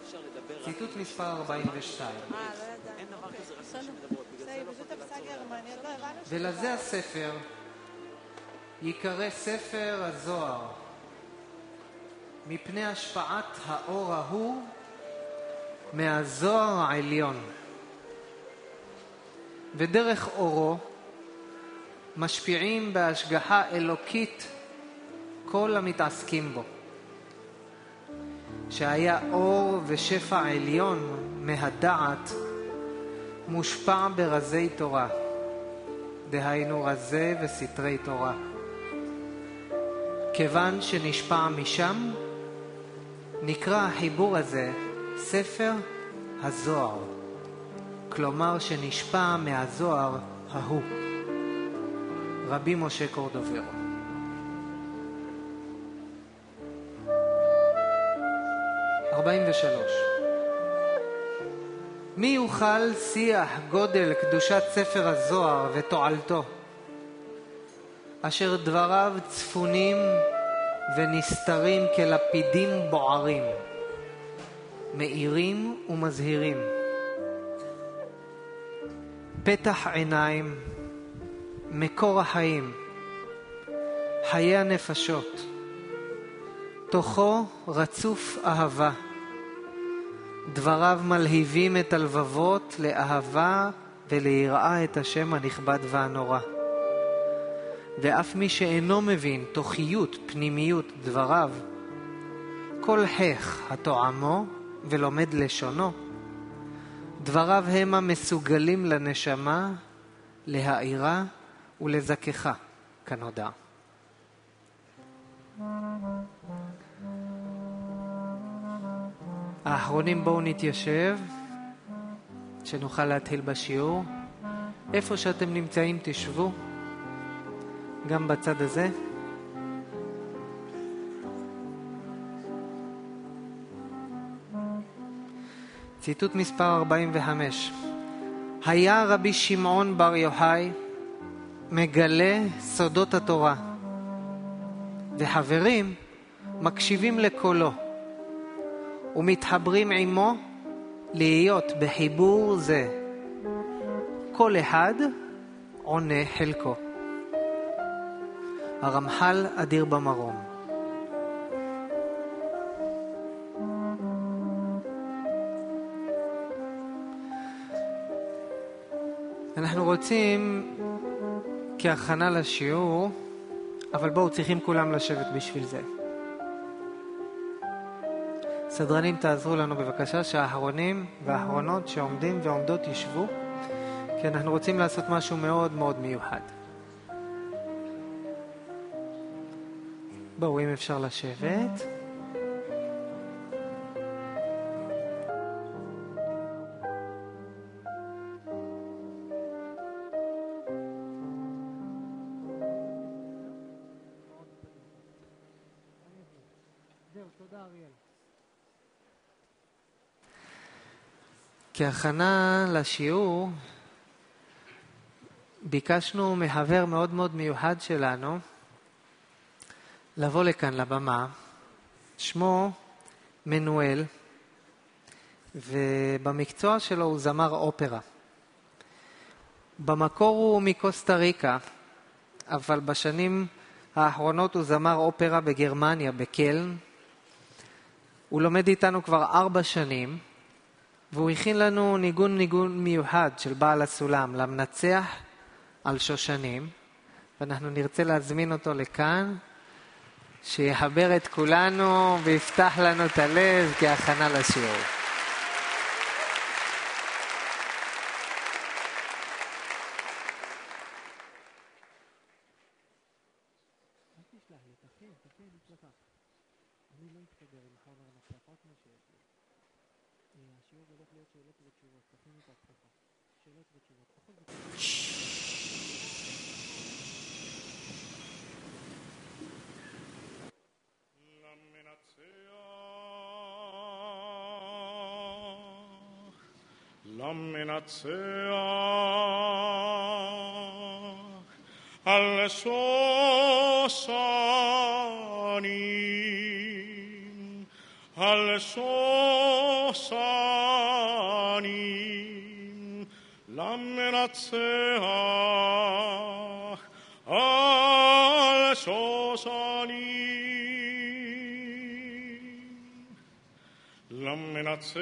ציטוט מספר 42. אין דבר כזה רשע שמדברות, בגלל זה לא יכולת לעצור. ולזה הספר יקרא ספר הזוהר, מפני השפעת האור ההוא מהזוהר העליון. ודרך אורו משפיעים בהשגחה אלוקית כל המתעסקים בו. שהיה אור ושפע עליון מהדעת מושפע ברזי תורה, דהיינו רזי וסתרי תורה. כיוון שנשפע משם, נקרא החיבור הזה ספר הזוהר, כלומר שנשפע מהזוהר ההוא. רבי משה קורדוברו. מי יוכל שיח גודל קדושת ספר הזוהר ותועלתו, אשר דבריו צפונים ונסתרים כלפידים בוערים, מאירים ומזהירים, פתח עיניים, מקור החיים, חיי הנפשות, תוכו רצוף אהבה, דבריו מלהיבים את הלבבות לאהבה וליראה את השם הנכבד והנורא. ואף מי שאינו מבין תוכיות, פנימיות דבריו, כל חך התועמו ולומד לשונו, דבריו הם המסוגלים לנשמה להאירה ולזככה כנודע. האחרונים בואו נתיישב, שנוכל להתחיל בשיעור. איפה שאתם נמצאים תשבו, גם בצד הזה. ציטוט מספר 45. היה רבי שמעון בר יוחאי מגלה סודות התורה, וחברים מקשיבים לקולו ומתחברים עמו להיות בחיבור זה. כל אחד עונה חלקו. הרמח"ל אדיר במרום. אנחנו רוצים כהכנה לשיעור, אבל בואו, צריכים כולם לשבת בשביל זה. סדרנים, תעזרו לנו בבקשה שהאחרונים והאחרונות שעומדים ועומדות ישבו, כי אנחנו רוצים לעשות משהו מאוד מאוד מיוחד. בואו, אם אפשר לשבת. כהכנה לשיעור ביקשנו מחבר מאוד מאוד מיוחד שלנו לבוא לכאן לבמה. שמו מנואל, ובמקצוע שלו הוא זמר אופרה. במקור הוא מקוסטה ריקה, אבל בשנים האחרונות הוא זמר אופרה בגרמניה, בקלן. הוא לומד איתנו כבר 4 שנים, והוא הכין לנו ניגון מיוחד של בעל הסולם, למנצח על שושנים, ואנחנו נרצה להזמין אותו לכאן, שיחבר את כולנו ויפתח לנו את הלב כהכנה לשיעור. למנצח על שושנים, על על שושנים למנצח, על שושנים למנצח,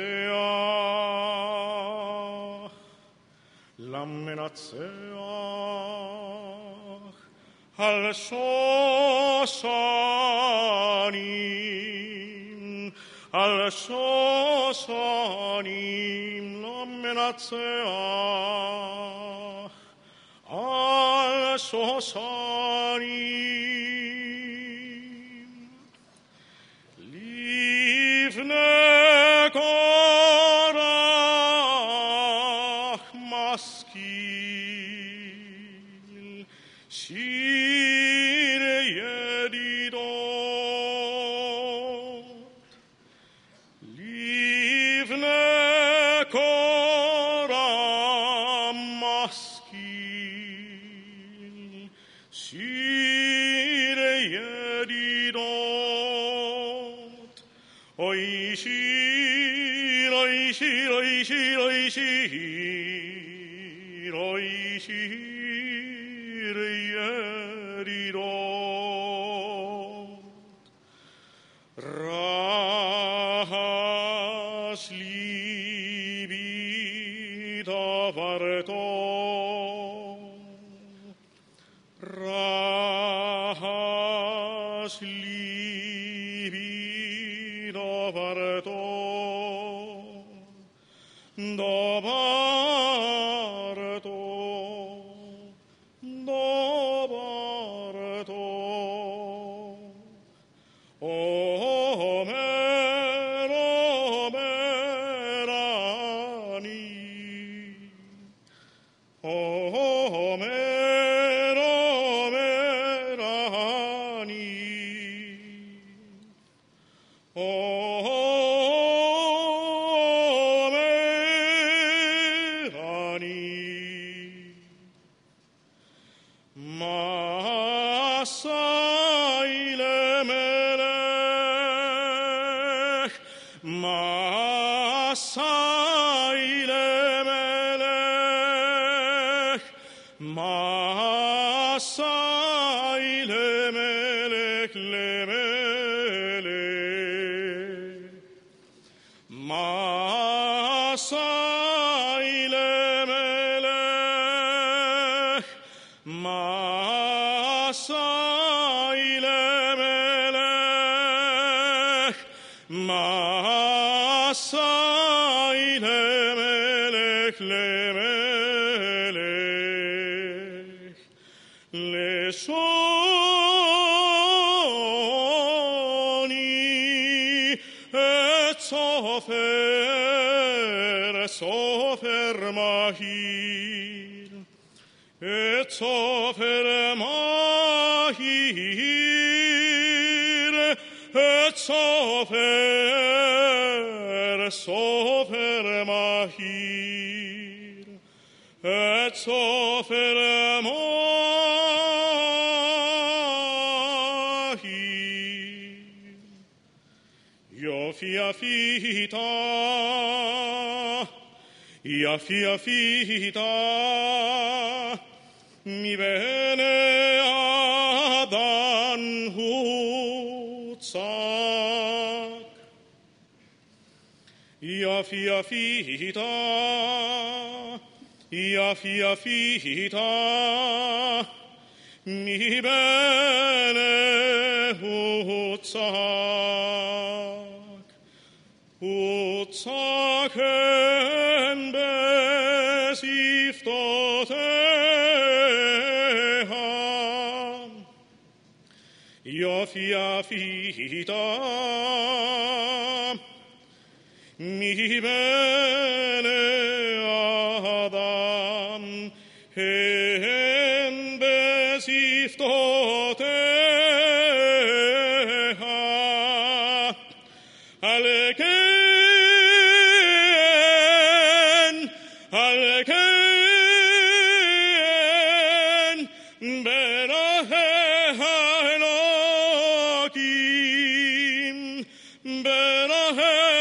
על שושנים, על שושנים למנצח, על שושנים לפני קורח משכיל, שיר ידידות, לפני קורח משכיל, שיר ידידות, אוי שיר, אוי שיר, אוי שיר, אוי שיר, אוי שיר ידידות, רעש ליבי דברתו, רעש ליבי דברתו, מסעי למלך, מסעי למלך, מסעי למלך, למלך, מסעי למלך, מסעי למלך, מסעי למלך, למלך, לשוני את סופר, סופר מהיר, את סופר מהיר, את סופר, סופר מהיר, את סופר מהיר, יופי יפיתה, יפי יפיתה, מבני אדם הוצק, יפי יפיתה, יפי יפיתה, מבני הוצק, הוצק הן בשפתותיה, יפי יפיתה, מבני אדם הן בשפתותיה, על כן, על כן, בני האלוקים, בני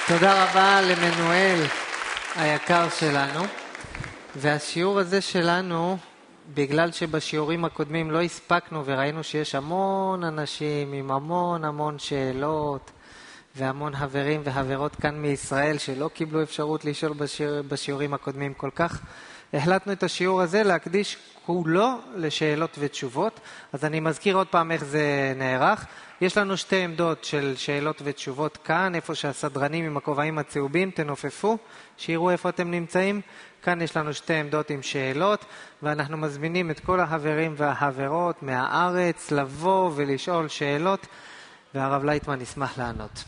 תודה רבה למנואל היקר שלנו. והשיעור הזה שלנו, בגלל שבשיעורים הקודמים לא הספקנו וראינו שיש המון אנשים עם המון שאלות והמון חברים וחברות כאן מישראל שלא קיבלו אפשרות לשאול בשיעורים הקודמים כל כך, החלטנו את השיעור הזה להקדיש כולו לשאלות ותשובות. אז אני מזכיר עוד פעם איך זה נערך. יש לנו שתי עמדות של שאלות ותשובות כאן, איפה שהסדרנים עם הכובעים הצהובים, תנופפו, שיראו איפה אתם נמצאים. כאן יש לנו שתי עמדות עם שאלות, ואנחנו מזמינים את כל החברים והחברות מהארץ לבוא ולשאול שאלות, והרב לייטמן ישמח לענות.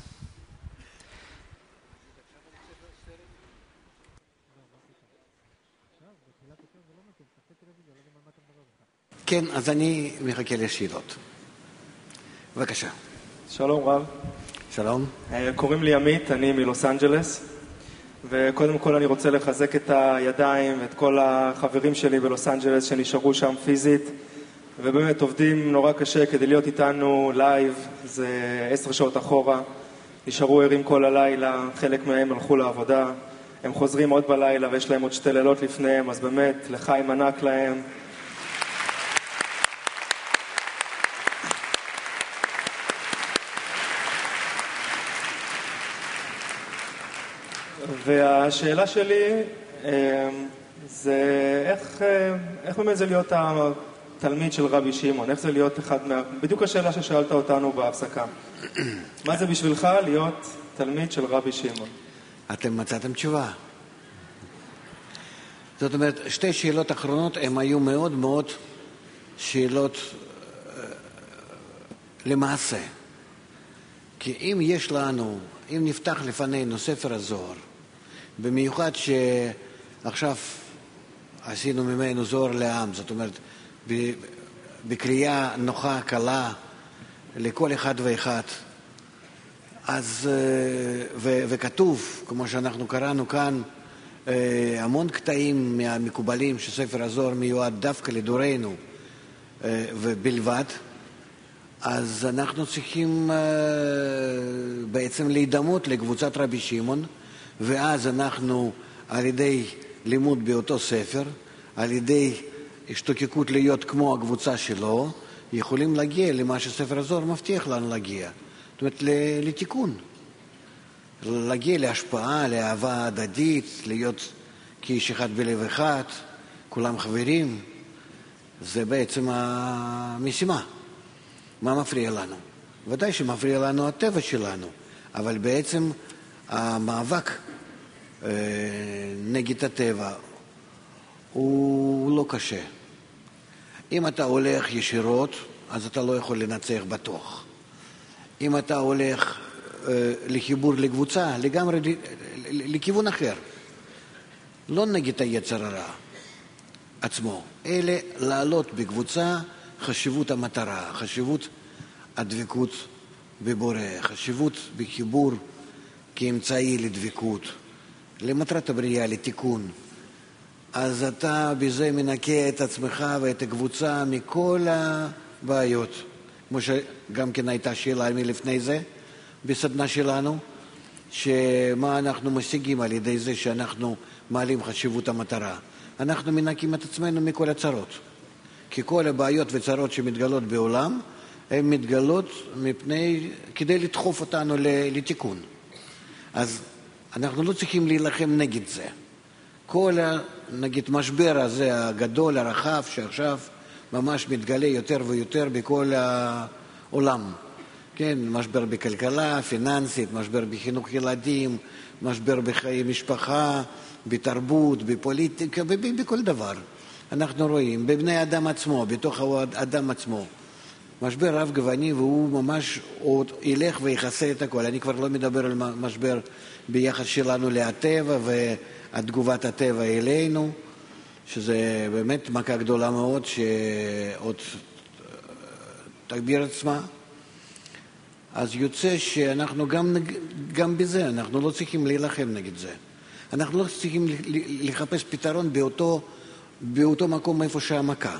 כן, אז אני מחכה לשאלות. בבקשה. שלום רב. שלום. קוראים לי עמית, אני מלוס אנג'לס, וקודם כל אני רוצה לחזק את הידיים ואת כל החברים שלי בלוס אנג'לס שנשארו שם פיזית, ובאמת עובדים נורא קשה כדי להיות איתנו לייב, זה 10 שעות אחורה, נשארו ערים כל הלילה, חלק מהם הלכו לעבודה, הם חוזרים עוד בלילה ויש להם עוד 2 לילות לפניהם, אז באמת לחיים ענק להם. והשאלה שלי זה איך באמת זה להיות התלמיד של רבי שמעון, איך זה להיות בדיוק השאלה ששאלת אותנו בהפסקה. מה זה בשבילך להיות תלמיד של רבי שמעון? אתם מצאתם תשובה. זאת אומרת, 2 שאלות אחרונות הן היו מאוד שאלות למעשה. כי אם יש לנו, אם נפתח לפנינו ספר הזוהר, במיוחד שעכשיו עשינו ממנו זוהר לעם, זאת אומרת, בקריאה נוחה, קלה, לכל אחד ואחד. אז, וכתוב, כמו שאנחנו קראנו כאן, המון קטעים מהמקובלים שספר הזוהר מיועד דווקא לדורנו ובלבד, אז אנחנו צריכים בעצם להידמות לקבוצת רבי שמעון, ואז אנחנו על ידי לימוד באותו ספר, על ידי השתוקקות להיות כמו הקבוצה שלו, יכולים להגיע למה שספר הזוהר מבטיח לנו להגיע. זאת אומרת, לתיקון. להגיע להשפעה, לאהבה הדדית, להיות כאיש אחד בלב אחד, כולם חברים. זה בעצם המשימה. מה מפריע לנו? ודאי שמפריע לנו הטבע שלנו, אבל בעצם המאבק נגד הטבע הוא לא קשה. אם אתה הולך ישירות, אז אתה לא יכול לנצח בטוח. אם אתה הולך לחיבור לקבוצה, לגמרי לכיוון אחר, לא נגד היצר הרע עצמו, אלא לעלות בקבוצה, חשיבות המטרה, חשיבות הדבקות בבורא, חשיבות בחיבור כאמצעי לדבקות, למטרת הבריאה, לתיקון. אז אתה בזה מנקה את עצמך ואת הקבוצה מכל הבעיות. כמו שגם כן הייתה שאלה מלפני זה, בסדנה שלנו, שמה אנחנו משיגים על ידי זה שאנחנו מעלים חשיבות המטרה. אנחנו מנקים את עצמנו מכל הצרות. כי כל הבעיות וצרות שמתגלות בעולם, הן מתגלות כדי לדחוף אותנו לתיקון. אז אנחנו לא צריכים להילחם נגד זה. כל נגיד משבר הזה הגדול, הרחב, שעכשיו ממש מתגלה יותר ויותר בכל העולם. כן, משבר בכלכלה, פיננסית, משבר בחינוך ילדים, משבר בחיי משפחה, בתרבות, בפוליטיקה, בכל דבר. אנחנו רואים בבני אדם עצמו, בתוך האדם עצמו. משבר רב גווני, והוא ממש עוד ילך ויחסה את הכל. אני כבר לא מדבר על משבר ביחס שלנו לטבע והתגובת הטבע אלינו, שזה באמת מכה גדולה מאוד שעוד תגביר עצמה. אז יוצא שאנחנו גם בזה, אנחנו לא צריכים להילחם נגד זה. אנחנו לא צריכים לחפש פתרון באותו מקום איפה שהמכה.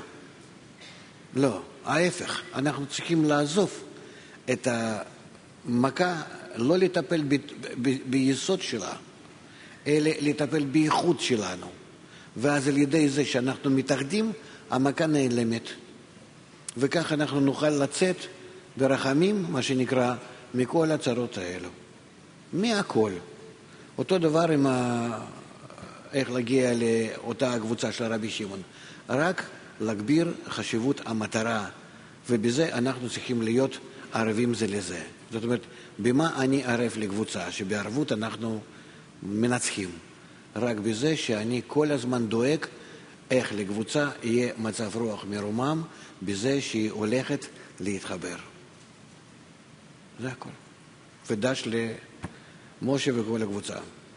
לא, ההפך. אנחנו צריכים לעזוב את המכה לא לטפל ביסוד שלה, אלא לטפל בייחוד שלנו. ואז על ידי זה שאנחנו מתאחדים, המכה נעלמת. וכך אנחנו נוכל לצאת ברחמים, מה שנקרא, מכל הצרות האלו. מהכל. אותו דבר עם איך להגיע לאותה הקבוצה של רבי שמעון. רק להגביר חשיבות המטרה, ובזה אנחנו צריכים להיות ערבים זה לזה. זאת אומרת, במה אני ערב לקבוצה? שבערבות אנחנו מנצחים. רק בזה שאני כל הזמן דואג איך לקבוצה יהיה מצב רוח מרומם, בזה שהיא הולכת להתחבר. זה הכל. ודש למשה וכל הקבוצה.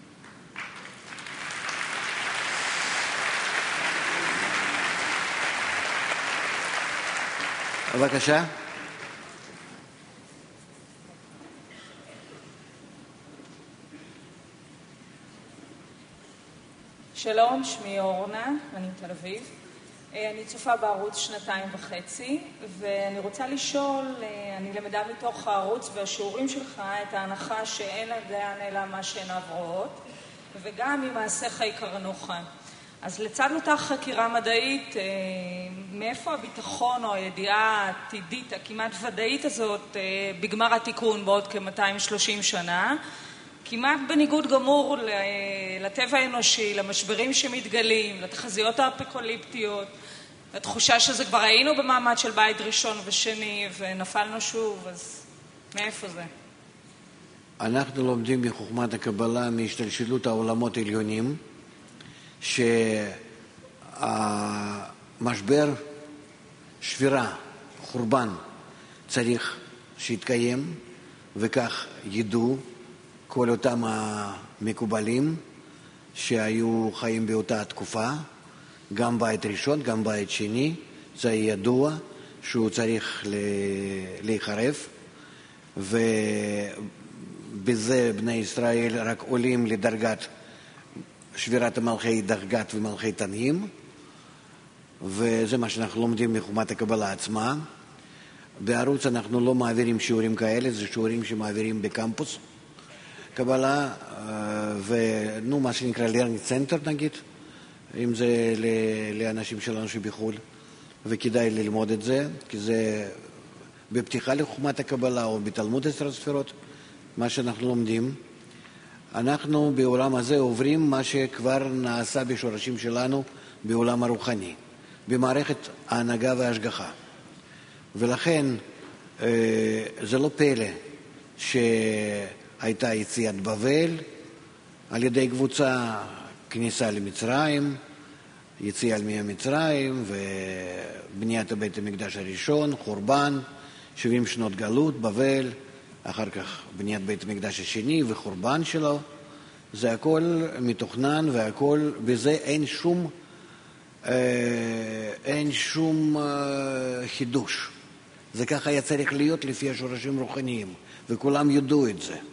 בבקשה. שלום, שמי אורנה, אני מתל אביב. אני צופה בערוץ 2.5, ואני רוצה לשאול, אני למדה מתוך הערוץ והשיעורים שלך את ההנחה שאין לדעת אלא מה שעיניו רואות, וגם ממעשיך יקרנוך. אז לצד אותה חקירה מדעית, מאיפה הביטחון או הידיעה העתידית, הכמעט ודאית הזאת, בגמר התיקון בעוד כ-230 שנה, כמעט בניגוד גמור לטבע האנושי, למשברים שמתגלים, לתחזיות האפוקליפטיות, לתחושה שזה כבר היינו במעמד של בית ראשון ושני ונפלנו שוב, אז מאיפה זה? אנחנו לומדים מחוכמת הקבלה מהשתלשלות העולמות העליונים, שהמשבר, שבירה, חורבן, צריך שיתקיים, וכך ידעו כל אותם המקובלים שהיו חיים באותה תקופה, גם בית ראשון, גם בית שני, זה ידוע שהוא צריך להיחרב, ובזה בני ישראל רק עולים לדרגת שבירת המלכי דרגת ומלכי תנאים, וזה מה שאנחנו לומדים מחוכמת הקבלה עצמה. בערוץ אנחנו לא מעבירים שיעורים כאלה, זה שיעורים שמעבירים בקמפוס קבלה, מה שנקרא learning center נגיד, אם זה לאנשים שלנו שבחול, וכדאי ללמוד את זה, כי זה בפתיחה לחוכמת הקבלה או בתלמוד 10 ספירות, מה שאנחנו לומדים. אנחנו בעולם הזה עוברים מה שכבר נעשה בשורשים שלנו בעולם הרוחני, במערכת ההנהגה וההשגחה. ולכן זה לא פלא שהייתה יציאת בבל על ידי קבוצה, כניסה למצרים, יציאה ממצרים ובניית בית המקדש הראשון, חורבן, 70 שנות גלות, בבל, אחר כך בניית בית המקדש השני וחורבן שלו. זה הכל מתוכנן והכל, בזה אין שום חידוש. זה ככה היה צריך להיות לפי השורשים רוחניים, וכולם ידעו את זה.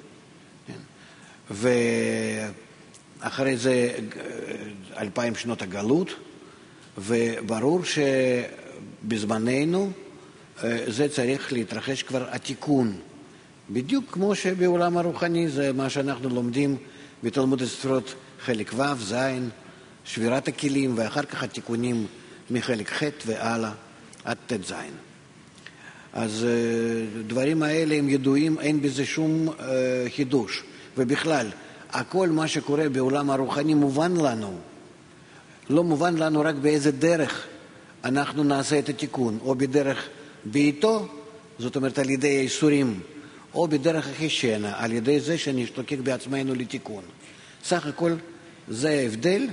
ואחרי זה 2000 שנות הגלות, וברור שבזמננו זה צריך להתרחש כבר התיקון. בדיוק כמו שבעולם הרוחני זה מה שאנחנו לומדים בתלמוד הספרות חלק ו', ז', שבירת הכלים, ואחר כך התיקונים מחלק ח' והלאה עד ת' ז'. אז דברים האלה הם ידועים, אין בזה שום חידוש. ובכלל, הכל מה שקורה בעולם הרוחני מובן לנו. לא מובן לנו רק באיזה דרך אנחנו נעשה את התיקון, או בדרך בעיתו, זאת אומרת על ידי האיסורים, או בדרך החישנה, על ידי זה שנשתוקק בעצמנו לתיקון. סך הכל זה ההבדל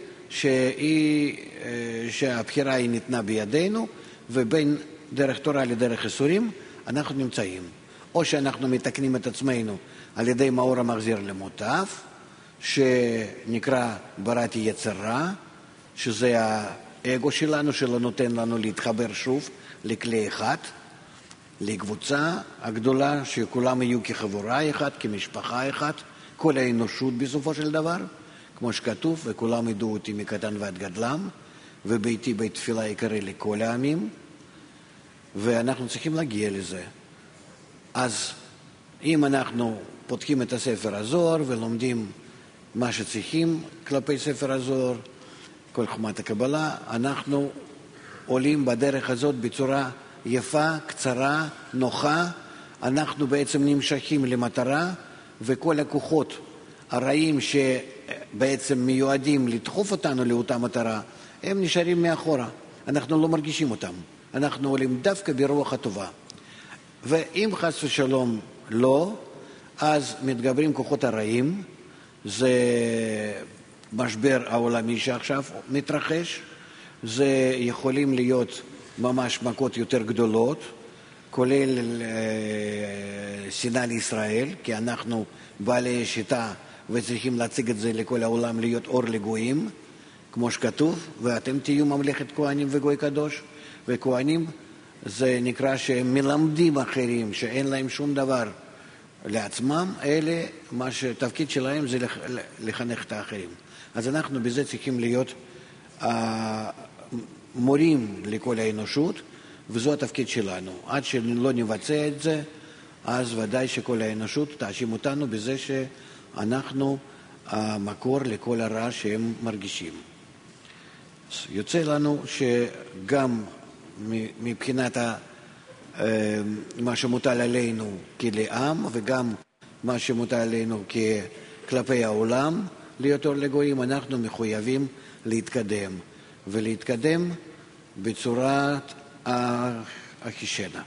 שהבחירה היא ניתנה בידינו, ובין דרך תורה לדרך איסורים אנחנו נמצאים. או שאנחנו מתקנים את עצמנו על ידי מאור המחזיר למוטף, שנקרא בראתי יצר רע, שזה האגו שלנו שלא נותן לנו להתחבר שוב לכלי אחד, לקבוצה הגדולה שכולם יהיו כחבורה אחת, כמשפחה אחת, כל האנושות בסופו של דבר, כמו שכתוב, וכולם ידעו אותי מקטן ועד גדלם, וביתי בית תפילה יקרא לכל העמים, ואנחנו צריכים להגיע לזה. אז אם אנחנו פותחים את הספר הזוהר ולומדים מה שצריכים כלפי ספר הזוהר, כל חוכמת הקבלה, אנחנו עולים בדרך הזאת בצורה יפה, קצרה, נוחה. אנחנו בעצם נמשכים למטרה, וכל הכוחות הרעים שבעצם מיועדים לדחוף אותנו לאותה מטרה, הם נשארים מאחורה. אנחנו לא מרגישים אותם. אנחנו עולים דווקא ברוח הטובה. ואם חס ושלום לא, אז מתגברים כוחות הרעים. זה משבר העולמי שעכשיו מתרחש. זה יכולים להיות ממש מכות יותר גדולות, כולל שנאה לישראל, כי אנחנו בעלי שיטה וצריכים להציג את זה לכל העולם, להיות אור לגויים, כמו שכתוב, ואתם תהיו ממלכת כהנים וגוי קדוש. וכהנים זה נקרא שהם מלמדים אחרים, שאין להם שום דבר לעצמם, אלה מה שתפקיד שלהם זה לחנך את האחרים. אז אנחנו בזה צריכים להיות מורים לכל האנושות, וזו התפקיד שלנו. עד שלא נבצע את זה, אז ודאי שכל האנושות תאשים אותנו בזה שאנחנו המקור לכל הרע שהם מרגישים. יוצא לנו שגם מבחינת מה שמוטל עלינו כלעם, וגם מה שמוטל עלינו כלפי העולם, להיות אור לגויים, אנחנו מחויבים להתקדם, ולהתקדם בצורת החישנה.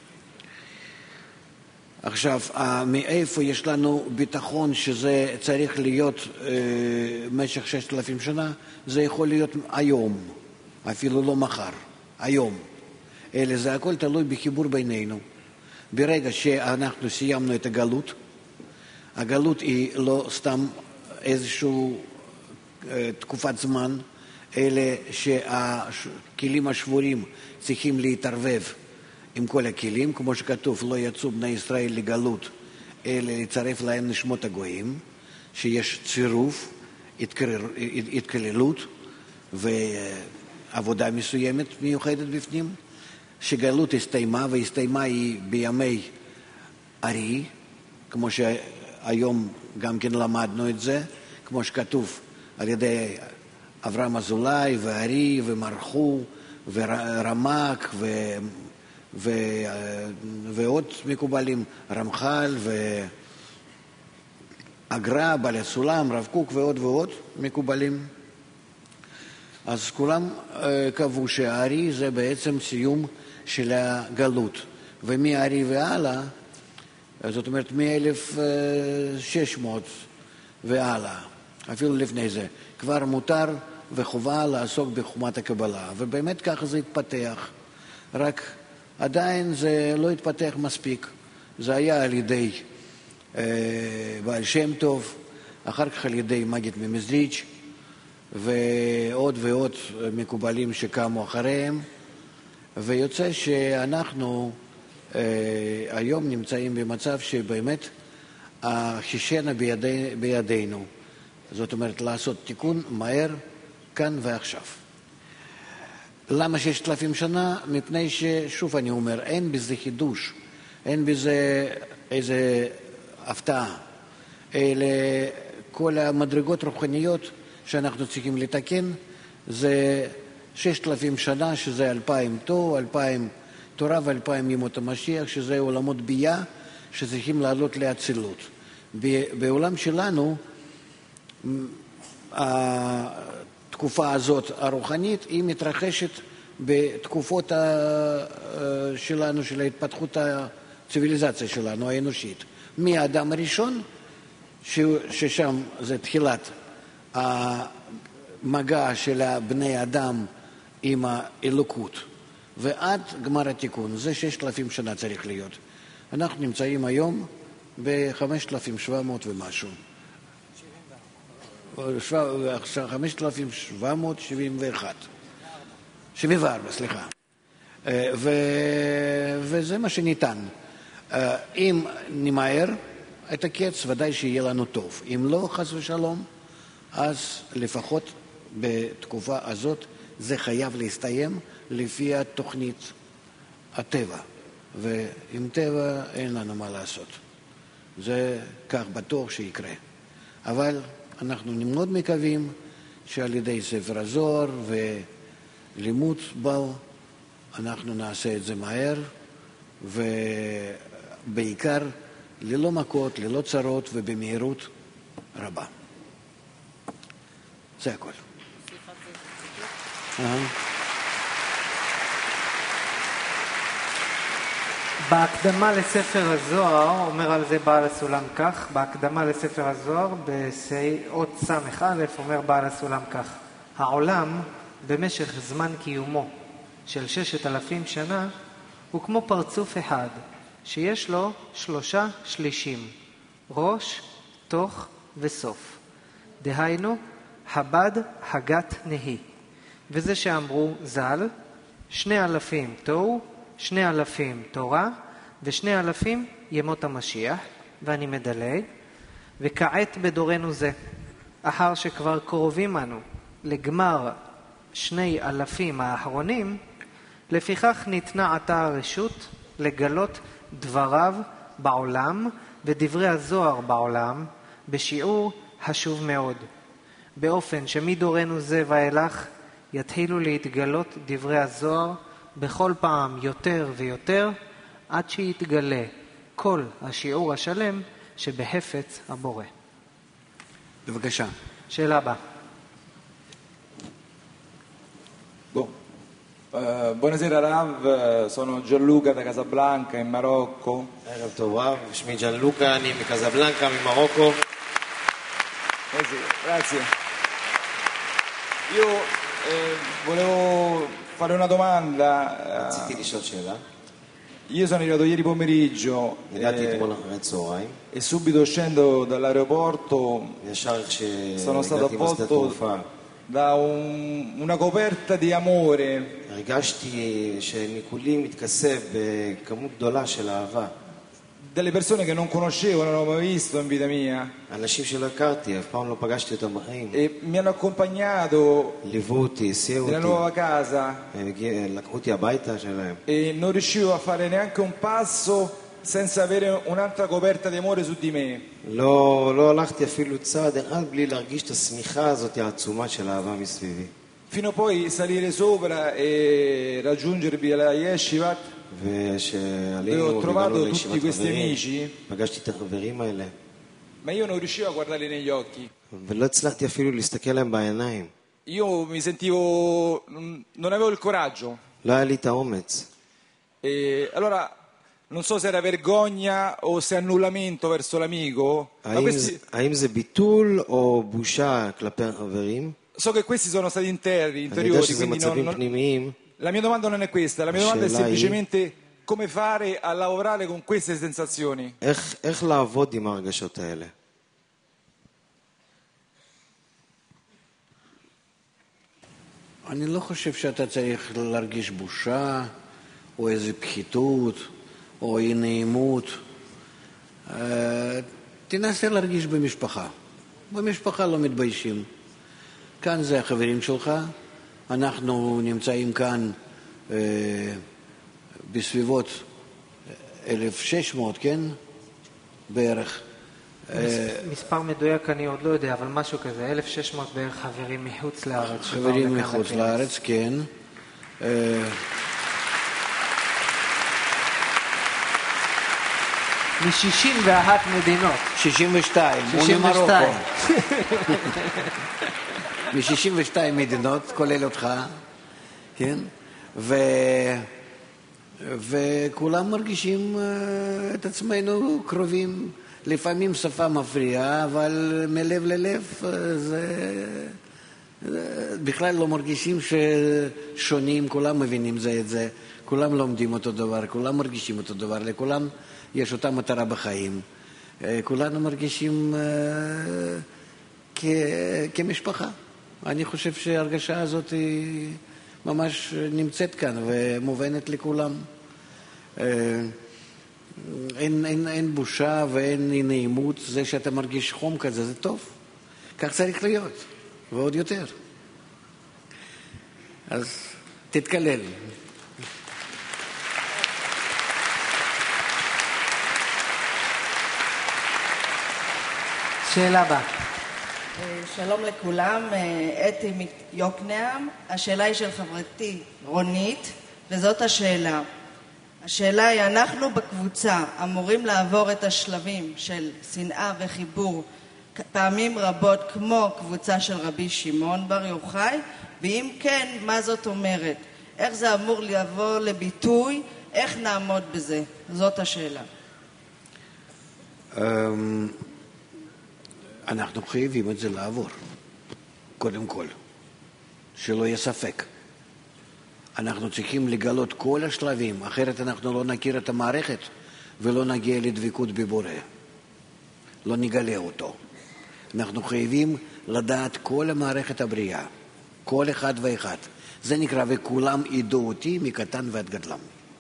עכשיו, מאיפה יש לנו ביטחון שזה צריך להיות במשך 6,000 שנה? זה יכול להיות היום, אפילו לא מחר, היום. אלא זה הכל תלוי בחיבור בינינו. ברגע שאנחנו סיימנו את הגלות, הגלות היא לא סתם איזושהי תקופת זמן, אלא שהכלים השבורים צריכים להתערבב עם כל הכלים, כמו שכתוב, לא יצאו בני ישראל לגלות, אלא לצרף להם נשמות הגויים, שיש צירוף, התקללות ועבודה מסוימת מיוחדת בפנים, שגלות הסתיימה, והסתיימה היא בימי ארי, כמו שהיום גם כן למדנו את זה, כמו שכתוב על ידי אברהם אזולאי וארי ומרחו ורמק ועוד מקובלים, רמח"ל ואגרא, בעל הסולם, רב קוק ועוד ועוד מקובלים. אז כולם קבעו שהארי זה בעצם סיום של הגלות, ומהארי והלאה, זאת אומרת מ-1600 והלאה, אפילו לפני זה, כבר מותר וחובה לעסוק בחוכמת הקבלה, ובאמת ככה זה התפתח, רק עדיין זה לא התפתח מספיק. זה היה על ידי בעל שם טוב, אחר כך על ידי מגיד ממזריץ' ועוד ועוד מקובלים שקמו אחריהם, ויוצא שאנחנו היום נמצאים במצב שבאמת החישנה בידינו, זאת אומרת לעשות תיקון מהר, כאן ועכשיו. למה 6,000 שנה? מפני ששוב אני אומר, אין בזה חידוש, אין בזה איזה הפתעה, אלה כל המדרגות רוחניות שאנחנו צריכים לתקן, זה 6,000 שנה, שזה 2,000 תורה ו2,000 ימות המשיח, שזה עולמות בייה שצריכים לעלות לאצילות. בעולם שלנו, התקופה הזאת הרוחנית היא מתרחשת בתקופות שלנו, של התפתחות הציביליזציה שלנו, האנושית. מהאדם הראשון, ששם זה תחילת המגע של בני אדם עם האלוקות, ועד גמר התיקון. זה 6,000 שנה צריך להיות. אנחנו נמצאים היום ב-5,700 ומשהו. 5,771. 74, סליחה. וזה מה שניתן. אם נמהר את הקץ, ודאי שיהיה לנו טוב. אם לא, חס ושלום, אז לפחות בתקופה הזאת זה חייב להסתיים לפי התוכנית הטבע. ועם טבע אין לנו מה לעשות. זה כך בטוח שיקרה. אבל אנחנו מאוד מקווים שעל ידי ספר הזוהר ולימוד בו אנחנו נעשה את זה מהר, ובעיקר ללא מכות, ללא צרות ובמהירות רבה. זה הכל. בהקדמה לספר הזוהר, אומר על זה בעל הסולם כך, בהקדמה לספר הזוהר, באות ס"א, אומר בעל הסולם כך: העולם במשך זמן קיומו של 6,000 שנה הוא כמו פרצוף אחד, שיש לו 3 שלישים, ראש, תוך וסוף. דהיינו, הבד הגת נהי. וזה שאמרו ז"ל, 2,000 תוהו, 2,000 תורה, ו2,000 ימות המשיח, ואני מדלג. וכעת בדורנו זה, אחר שכבר קרובים אנו לגמר 2,000 האחרונים, לפיכך ניתנה עתה הרשות לגלות דבריו בעולם ודברי הזוהר בעולם בשיעור חשוב מאוד, באופן שמדורנו זה ואילך יתחילו להתגלות דברי הזוהר בכל פעם יותר ויותר, עד שיתגלה כל השיעור השלם שבחפץ הבורא. בבקשה. שאלה הבאה. Buonasera Rav, sono Gianluca da Casablanca in Marocco. ערב טוב רב, שמי ג'אנלוקה, אני מקזבלנקה, ממרוקו. Sì, grazie. Io volevo fare una domanda. רציתי לשאול שאלה. Io sono arrivato ieri pomeriggio הגעתי אתמול אחרי צהריים, e subito scendo dall'aeroporto. ישר Sono stato כשהגעתי משדה avvolto תעופה, da una coperta di amore. הרגשתי שניכולי מתכסה בכמות גדולה של אהבה. Delle persone che non conoscevo, non avevo mai visto in vita mia. אנשים שלא הכרתי, אף פעם לא פגשתי אותם בחיים. E mi hanno accompagnato ליוו אותי, הסיעו nella אותי, nuova casa לקחו אותי הביתה שלהם. e non riuscivo a fare neanche un passo senza avere un'altra coperta di amore su di me. לא הלכתי אפילו צעד אחד בלי להרגיש את השמיכה הזאת העצומה של אהבה מסביבי. Fino poi salire sopra e raggiungervi alla Yeshivat, ושעלינו ho trovato והגענו tutti לישיבת questi חברים, amici, פגשתי את החברים האלה, ma io non riuscivo a guardarli negli occhi. ולא הצלחתי אפילו להסתכל להם בעיניים. Io mi sentivo, non avevo il coraggio. לא היה לי את האומץ. E allora non so se era vergogna o se annullamento verso l'amico, ma האם זה ביטול או בושה כלפי החברים? so che questi sono stati אני יודע interiori, שזה quindi מצבים פנימיים. la mia domanda non è questa, la mia domanda è השאלה היא- semplicemente come fare a lavorare con queste sensazioni. איך לעבוד עם הרגשות האלה? אני לא חושב שאתה צריך להרגיש בושה, או איזו פחיתות, או אי נעימות. תנסה להרגיש במשפחה. במשפחה לא מתביישים. כאן זה החברים שלך. אנחנו נמצאים כאן בסביבות 1,600, כן? בערך. מספר מדויק אני עוד לא יודע, אבל משהו כזה, 1,600 בערך חברים מחוץ לארץ. חברים מחוץ לארץ, כן. מ-61 מדינות. 62, הוא ממרוקו. מ-62 מדינות, כולל אותך, כן? וכולם מרגישים את עצמנו קרובים. לפעמים שפה מפריעה, אבל מלב ללב בכלל לא מרגישים ששונים, כולם מבינים זה את זה, כולם לומדים אותו דבר, כולם מרגישים אותו דבר, לכולם יש אותה מטרה בחיים. כולנו מרגישים כמשפחה. אני חושב שההרגשה הזאת היא ממש נמצאת כאן ומובנת לכולם. אין בושה ואין נעימות. זה שאתה מרגיש חום כזה, זה טוב. כך צריך להיות, ועוד יותר. אז תתקלל. שאלה הבאה. שלום לכולם, אתי מיוקנעם. השאלה היא של חברתי רונית, וזאת השאלה. השאלה היא, אנחנו בקבוצה אמורים לעבור את השלבים של שנאה וחיבור פעמים רבות כמו קבוצה של רבי שמעון בר יוחאי, ואם כן, מה זאת אומרת? איך זה אמור לבוא לביטוי? איך נעמוד בזה? זאת השאלה. אנחנו חייבים את זה לעבור, קודם כל, שלא יהיה ספק. אנחנו צריכים לגלות כל השלבים, אחרת אנחנו לא נכיר את המערכת ולא נגיע לדבקות בבורא. לא נגלה אותו. אנחנו חייבים לדעת כל המערכת הבריאה, כל אחד ואחד. זה נקרא וכולם ידעו אותי מקטן ועד גדלם.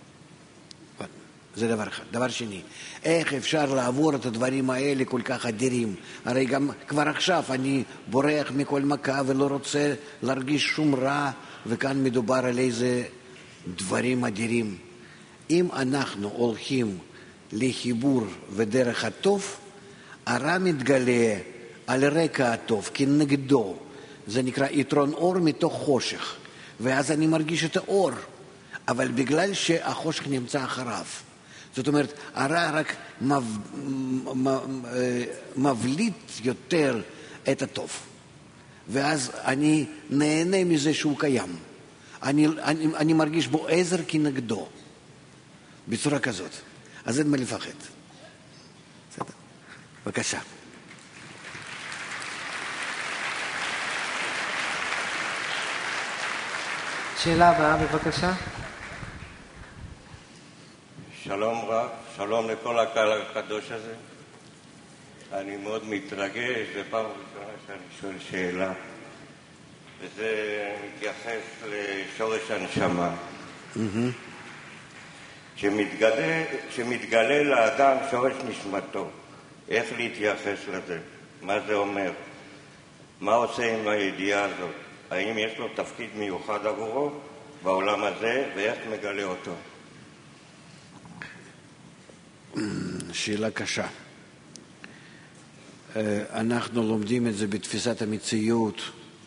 זה דבר אחד. דבר שני, איך אפשר לעבור את הדברים האלה כל כך אדירים? הרי גם כבר עכשיו אני בורח מכל מכה ולא רוצה להרגיש שום רע, וכאן מדובר על איזה דברים אדירים. אם אנחנו הולכים לחיבור ודרך הטוב, הרע מתגלה על רקע הטוב, כנגדו. זה נקרא יתרון אור מתוך חושך. ואז אני מרגיש את האור, אבל בגלל שהחושך נמצא אחריו. זאת אומרת, הרע רק מבליט יותר את הטוב. ואז אני נהנה מזה שהוא קיים. אני מרגיש בו עזר כנגדו. בצורה כזאת. אז אין מה לפחד. בסדר? בבקשה. שאלה הבאה, בבקשה. שלום רב, שלום לכל הקהל הקדוש הזה. אני מאוד מתרגש, זו פעם ראשונה שאני שואל שאלה, וזה מתייחס לשורש הנשמה. כשמתגלה לאדם שורש נשמתו, איך להתייחס לזה? מה זה אומר? מה עושה עם הידיעה הזאת? האם יש לו תפקיד מיוחד עבורו בעולם הזה, ואיך מגלה אותו? שאלה קשה. אנחנו לומדים את זה בתפיסת המציאות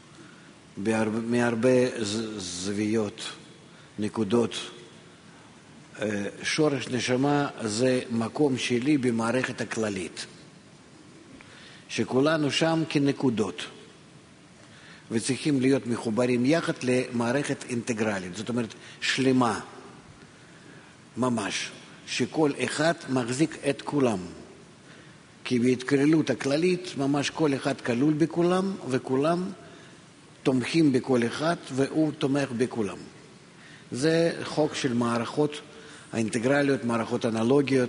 מהרבה זוויות, נקודות. שורש נשמה זה מקום שלי במערכת הכללית, שכולנו שם כנקודות, וצריכים להיות מחוברים יחד למערכת אינטגרלית, זאת אומרת שלמה, ממש, שכל אחד מחזיק את כולם. כי בהתכללות הכללית ממש כל אחד כלול בכולם, וכולם תומכים בכל אחד, והוא תומך בכולם. זה חוק של מערכות האינטגרליות, מערכות אנלוגיות.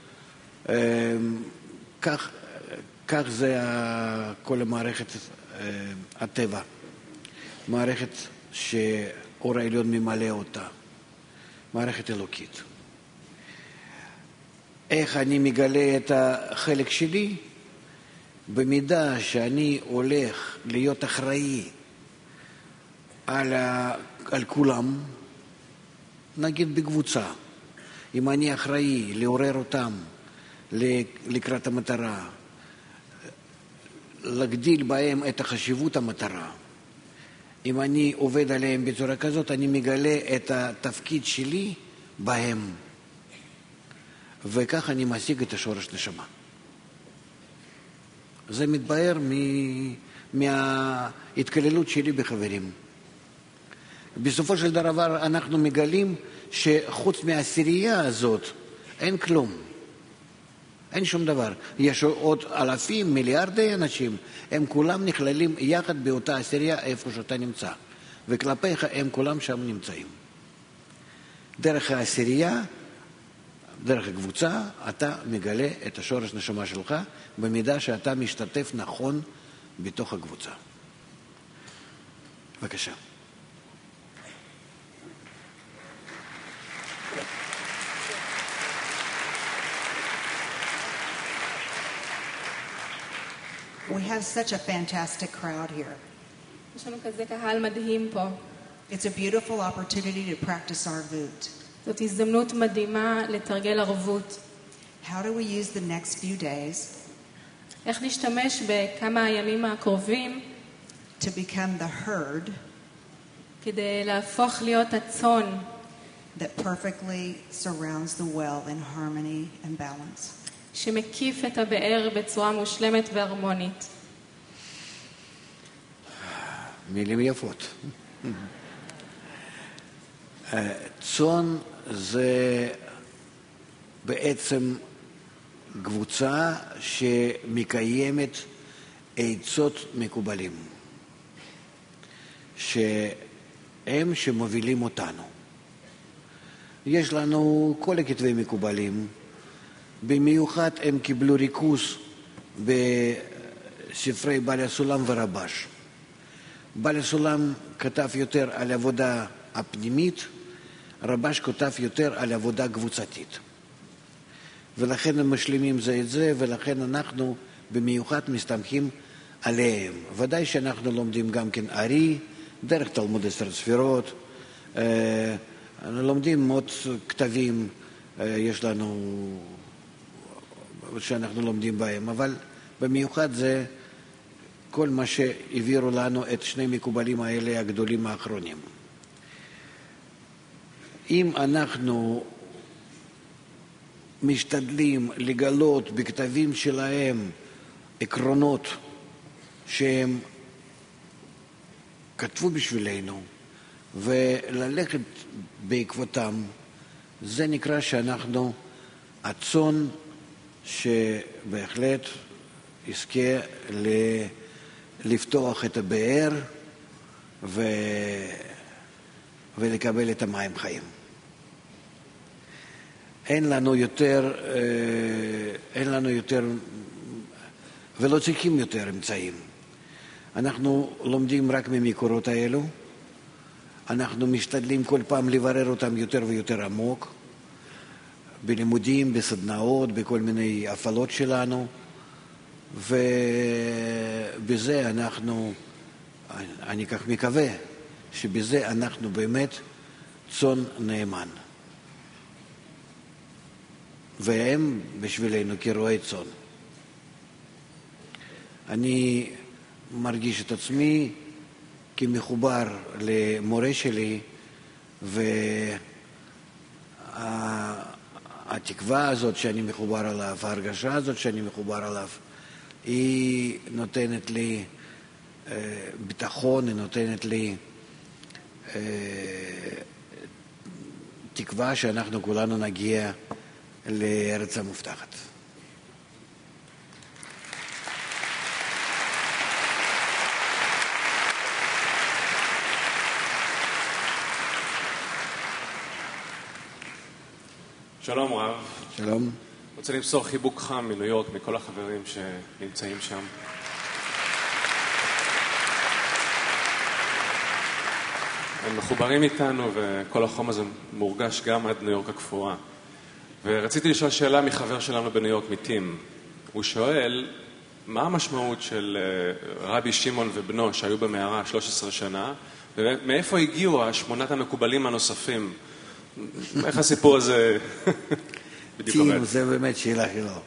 כך זה כל המערכת הטבע. מערכת שאור העליון ממלא אותה. מערכת אלוקית. איך אני מגלה את החלק שלי? במידה שאני הולך להיות אחראי על כולם, נגיד בקבוצה, אם אני אחראי לעורר אותם לקראת המטרה, להגדיל בהם את החשיבות המטרה, אם אני עובד עליהם בצורה כזאת, אני מגלה את התפקיד שלי בהם. וכך אני משיג את השורש נשמה. זה מתבהר מההתכללות שלי בחברים. בסופו של דבר אנחנו מגלים שחוץ מהעשירייה הזאת אין כלום. אין שום דבר. יש עוד אלפים, מיליארדי אנשים, הם כולם נכללים יחד באותה עשירייה איפה שאתה נמצא. וכלפיך הם כולם שם נמצאים. דרך העשירייה, דרך הקבוצה, אתה מגלה את השורש נשמה שלך, במידה שאתה משתתף נכון בתוך הקבוצה. בבקשה. We have such a fantastic crowd here. יש לנו כזה קהל מדהים פה. It's a beautiful opportunity to practice Arvut. זאת הזדמנות מדהימה לתרגל ערבות. How do we use the next few days איך להשתמש בכמה הימים הקרובים to become the herd כדי להפוך להיות הצאן that perfectly surrounds the well in harmony and balance. שמקיף את הבאר בצורה מושלמת והרמונית. מילים יפות. צאן זה בעצם קבוצה שמקיימת עצות מקובלים, שהם שמובילים אותנו. יש לנו כל הכתבי מקובלים, במיוחד הם קיבלו ריכוז בספרי בעל הסולם ורבש. בעל הסולם כתב יותר על עבודה הפנימית, רבש כותב יותר על עבודה קבוצתית. ולכן הם משלימים זה את זה, ולכן אנחנו במיוחד מסתמכים עליהם. ודאי שאנחנו לומדים גם כן ארי, דרך תלמוד 10 ספירות, לומדים עוד כתבים, יש לנו שאנחנו לומדים בהם, אבל במיוחד זה כל מה שהעבירו לנו את שני מקובלים האלה הגדולים האחרונים. אם אנחנו משתדלים לגלות בכתבים שלהם עקרונות שהם כתבו בשבילנו וללכת בעקבותם, זה נקרא שאנחנו הצאן שבהחלט יזכה לפתוח את הבאר ולקבל את המים חיים. אין לנו יותר ולא צריכים יותר אמצעים. אנחנו לומדים רק ממקורות האלו, אנחנו משתדלים כל פעם לברר אותם יותר ויותר עמוק, בלימודים, בסדנאות, בכל מיני הפעלות שלנו, ובזה אני כך מקווה, שבזה אנחנו באמת צאן נאמן. והם בשבילנו כרועי צאן. אני מרגיש את עצמי כמחובר למורה שלי, והתקווה הזאת שאני מחובר עליו, ההרגשה הזאת שאני מחובר עליו, היא נותנת לי ביטחון, היא נותנת לי תקווה שאנחנו כולנו נגיע לארץ המובטחת. שלום רב. שלום. רוצה למסור חיבוק חם מניו יורק, מכל החברים שנמצאים שם. הם מחוברים איתנו וכל החום הזה מורגש גם עד ניו יורק הכפורה. ורציתי לשאול שאלה מחבר שלנו בניו יורק, מטים. הוא שואל, מה המשמעות של רבי שמעון ובנו שהיו במערה 13 שנה, ומאיפה הגיעו 8 המקובלים הנוספים? איך הסיפור הזה בדיוק עובד? זה באמת שאלה שלו.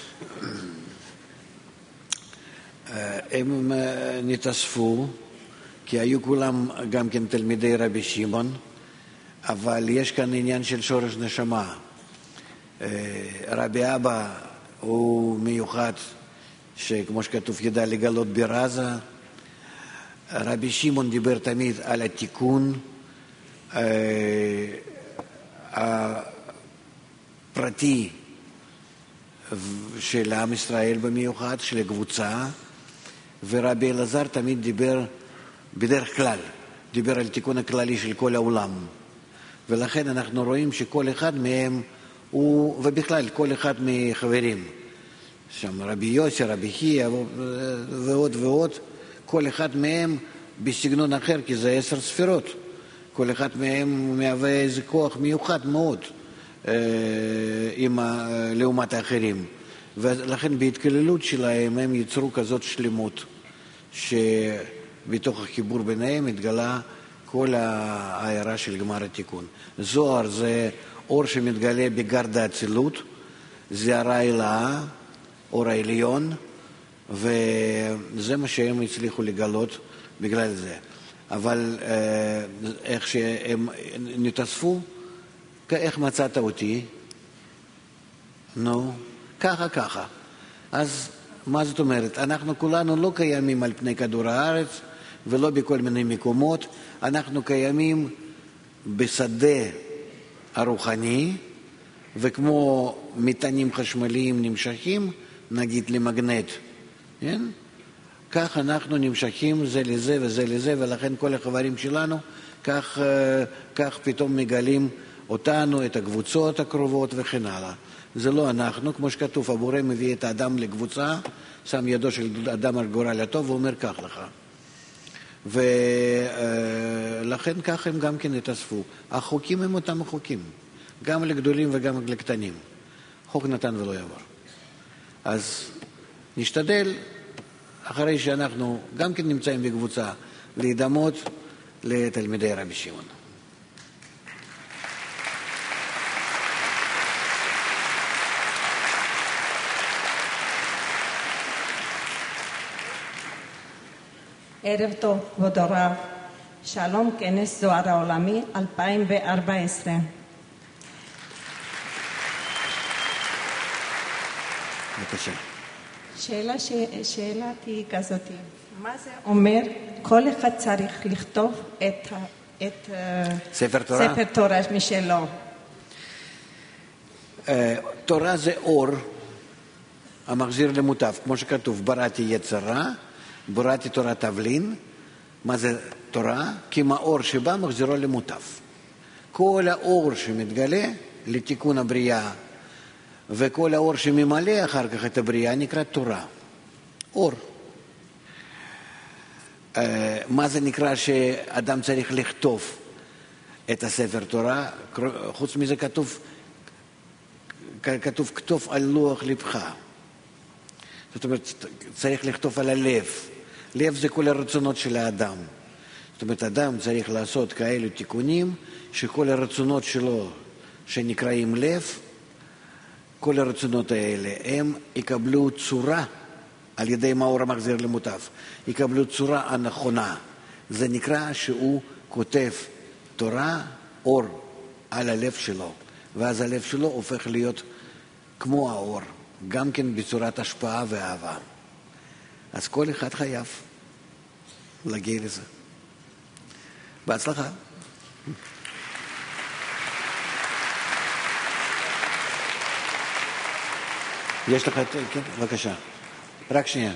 הם נתאספו, כי היו כולם גם כן תלמידי רבי שמעון, אבל יש כאן עניין של שורש נשמה. רבי אבא הוא מיוחד, שכמו שכתוב ידע לגלות ברזה. רבי שמעון דיבר תמיד על התיקון הפרטי של עם ישראל במיוחד, של הקבוצה, ורבי אלעזר תמיד דיבר, בדרך כלל, דיבר על תיקון הכללי של כל העולם. ולכן אנחנו רואים שכל אחד מהם הוא, ובכלל כל אחד מחברים, שם רבי יוסי, רבי חייא ועוד ועוד, כל אחד מהם בסגנון אחר, כי זה 10 ספירות. כל אחד מהם מהווה איזה כוח מיוחד מאוד לעומת האחרים. ולכן בהתכללות שלהם הם יצרו כזאת שלמות, שבתוך החיבור ביניהם התגלה כל העיירה של גמר התיקון. זוהר זה אור שמתגלה בגרד האצילות, זה הרע אלאה, אור העליון, וזה מה שהם הצליחו לגלות בגלל זה. אבל איך שהם נתאספו, איך מצאת אותי? נו, ככה. אז מה זאת אומרת? אנחנו כולנו לא קיימים על פני כדור הארץ ולא בכל מיני מקומות, אנחנו קיימים בשדה הרוחני, וכמו מטענים חשמליים נמשכים, נגיד למגנט, כן? כך אנחנו נמשכים זה לזה וזה לזה, ולכן כל החברים שלנו כך פתאום מגלים אותנו, את הקבוצות הקרובות וכן הלאה. זה לא אנחנו, כמו שכתוב, הבורא מביא את האדם לקבוצה, שם ידו של אדם על גורל הטוב ואומר כך לך. ולכן כך הם גם כן התאספו. החוקים הם אותם החוקים, גם לגדולים וגם לקטנים. חוק נתן ולא יעבור. אז נשתדל, אחרי שאנחנו גם כן נמצאים בקבוצה, להידמות לתלמידי רבי שמעון. ערב טוב, כבוד הרב. שלום, כנס זוהר העולמי 2014. בבקשה. שאלה היא כזאת, מה זה אומר כל אחד צריך לכתוב את ספר תורה משלו? תורה זה אור המחזיר למוטב, כמו שכתוב, בראתי יצרה, בראתי תורה תבלין. מה זה תורה? כי מאור שבא מחזירו למוטב. כל האור שמתגלה לתיקון הבריאה וכל האור שממלא אחר כך את הבריאה נקרא תורה. אור. מה זה נקרא שאדם צריך לכתוב את הספר תורה? חוץ מזה כתוב כתוב על לוח לבך. זאת אומרת, צריך לכתוב על הלב. לב זה כל הרצונות של האדם. זאת אומרת, אדם צריך לעשות כאלו תיקונים שכל הרצונות שלו שנקראים לב, כל הרצונות האלה, הם יקבלו צורה על ידי מאור המחזיר למוטב. יקבלו צורה הנכונה. זה נקרא שהוא כותב תורה, אור, על הלב שלו. ואז הלב שלו הופך להיות כמו האור, גם כן בצורת השפעה ואהבה. אז כל אחד חייב להגיע לזה. בהצלחה. יש לך, כן, בבקשה. רק שנייה.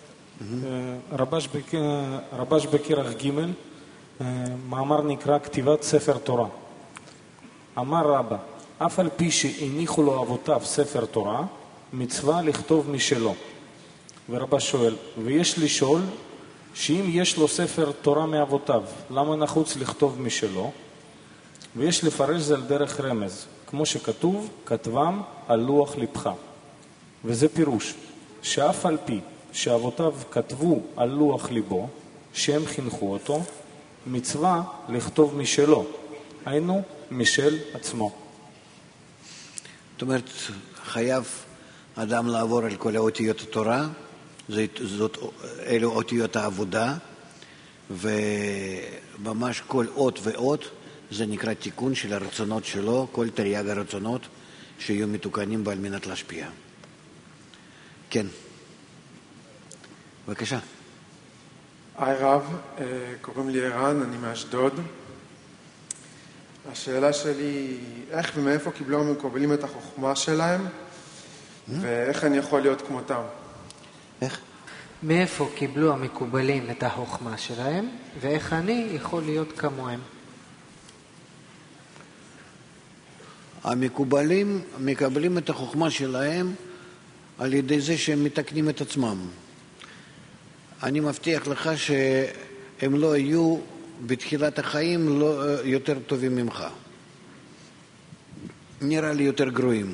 רבש בכרך ג' מאמר נקרא כתיבת ספר תורה. אמר רבא, אף על פי שהניחו לו אבותיו ספר תורה, מצווה לכתוב משלו. ורבא שואל, ויש לשאול שאם יש לו ספר תורה מאבותיו, למה נחוץ לכתוב משלו? ויש לפרש זה על דרך רמז, כמו שכתוב, כתבם על לוח לבך. וזה פירוש, שאף על פי שאבותיו כתבו על לוח ליבו, שהם חינכו אותו, מצווה לכתוב משלו, היינו משל עצמו. זאת אומרת, חייב אדם לעבור על כל האותיות התורה, אלו אותיות העבודה, וממש כל אות ואות זה נקרא תיקון של הרצונות שלו, כל תרי"ג הרצונות שיהיו מתוקנים בה על מנת להשפיע. כן. בבקשה. היי רב, קוראים לי ערן, אני מאשדוד. השאלה שלי היא איך ומאיפה קיבלו המקובלים את החוכמה שלהם ואיך אני יכול להיות כמותם. איך? מאיפה קיבלו המקובלים את החוכמה שלהם ואיך אני יכול להיות כמוהם? המקובלים מקבלים את החוכמה שלהם על ידי זה שהם מתקנים את עצמם. אני מבטיח לך שהם לא יהיו בתחילת החיים לא יותר טובים ממך. נראה לי יותר גרועים.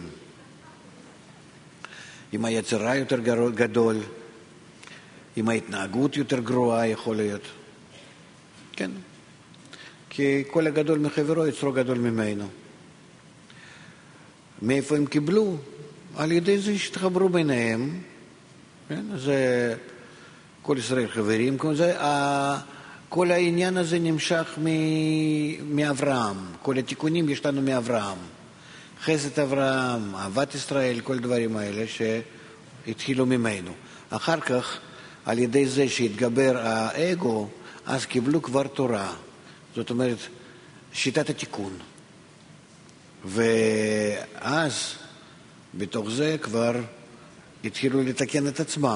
עם היצרה יותר גדול, עם ההתנהגות יותר גרועה יכול להיות. כן. כי כל הגדול מחברו יצרו גדול ממנו. מאיפה הם קיבלו? על ידי זה שהתחברו ביניהם, כן? זה כל ישראל חברים. כל העניין הזה נמשך מאברהם. כל התיקונים יש לנו מאברהם. חסד אברהם, אהבת ישראל, כל הדברים האלה שהתחילו ממנו. אחר כך, על ידי זה שהתגבר האגו, אז קיבלו כבר תורה. זאת אומרת, שיטת התיקון. ואז, בתוך זה כבר התחילו לתקן את עצמם.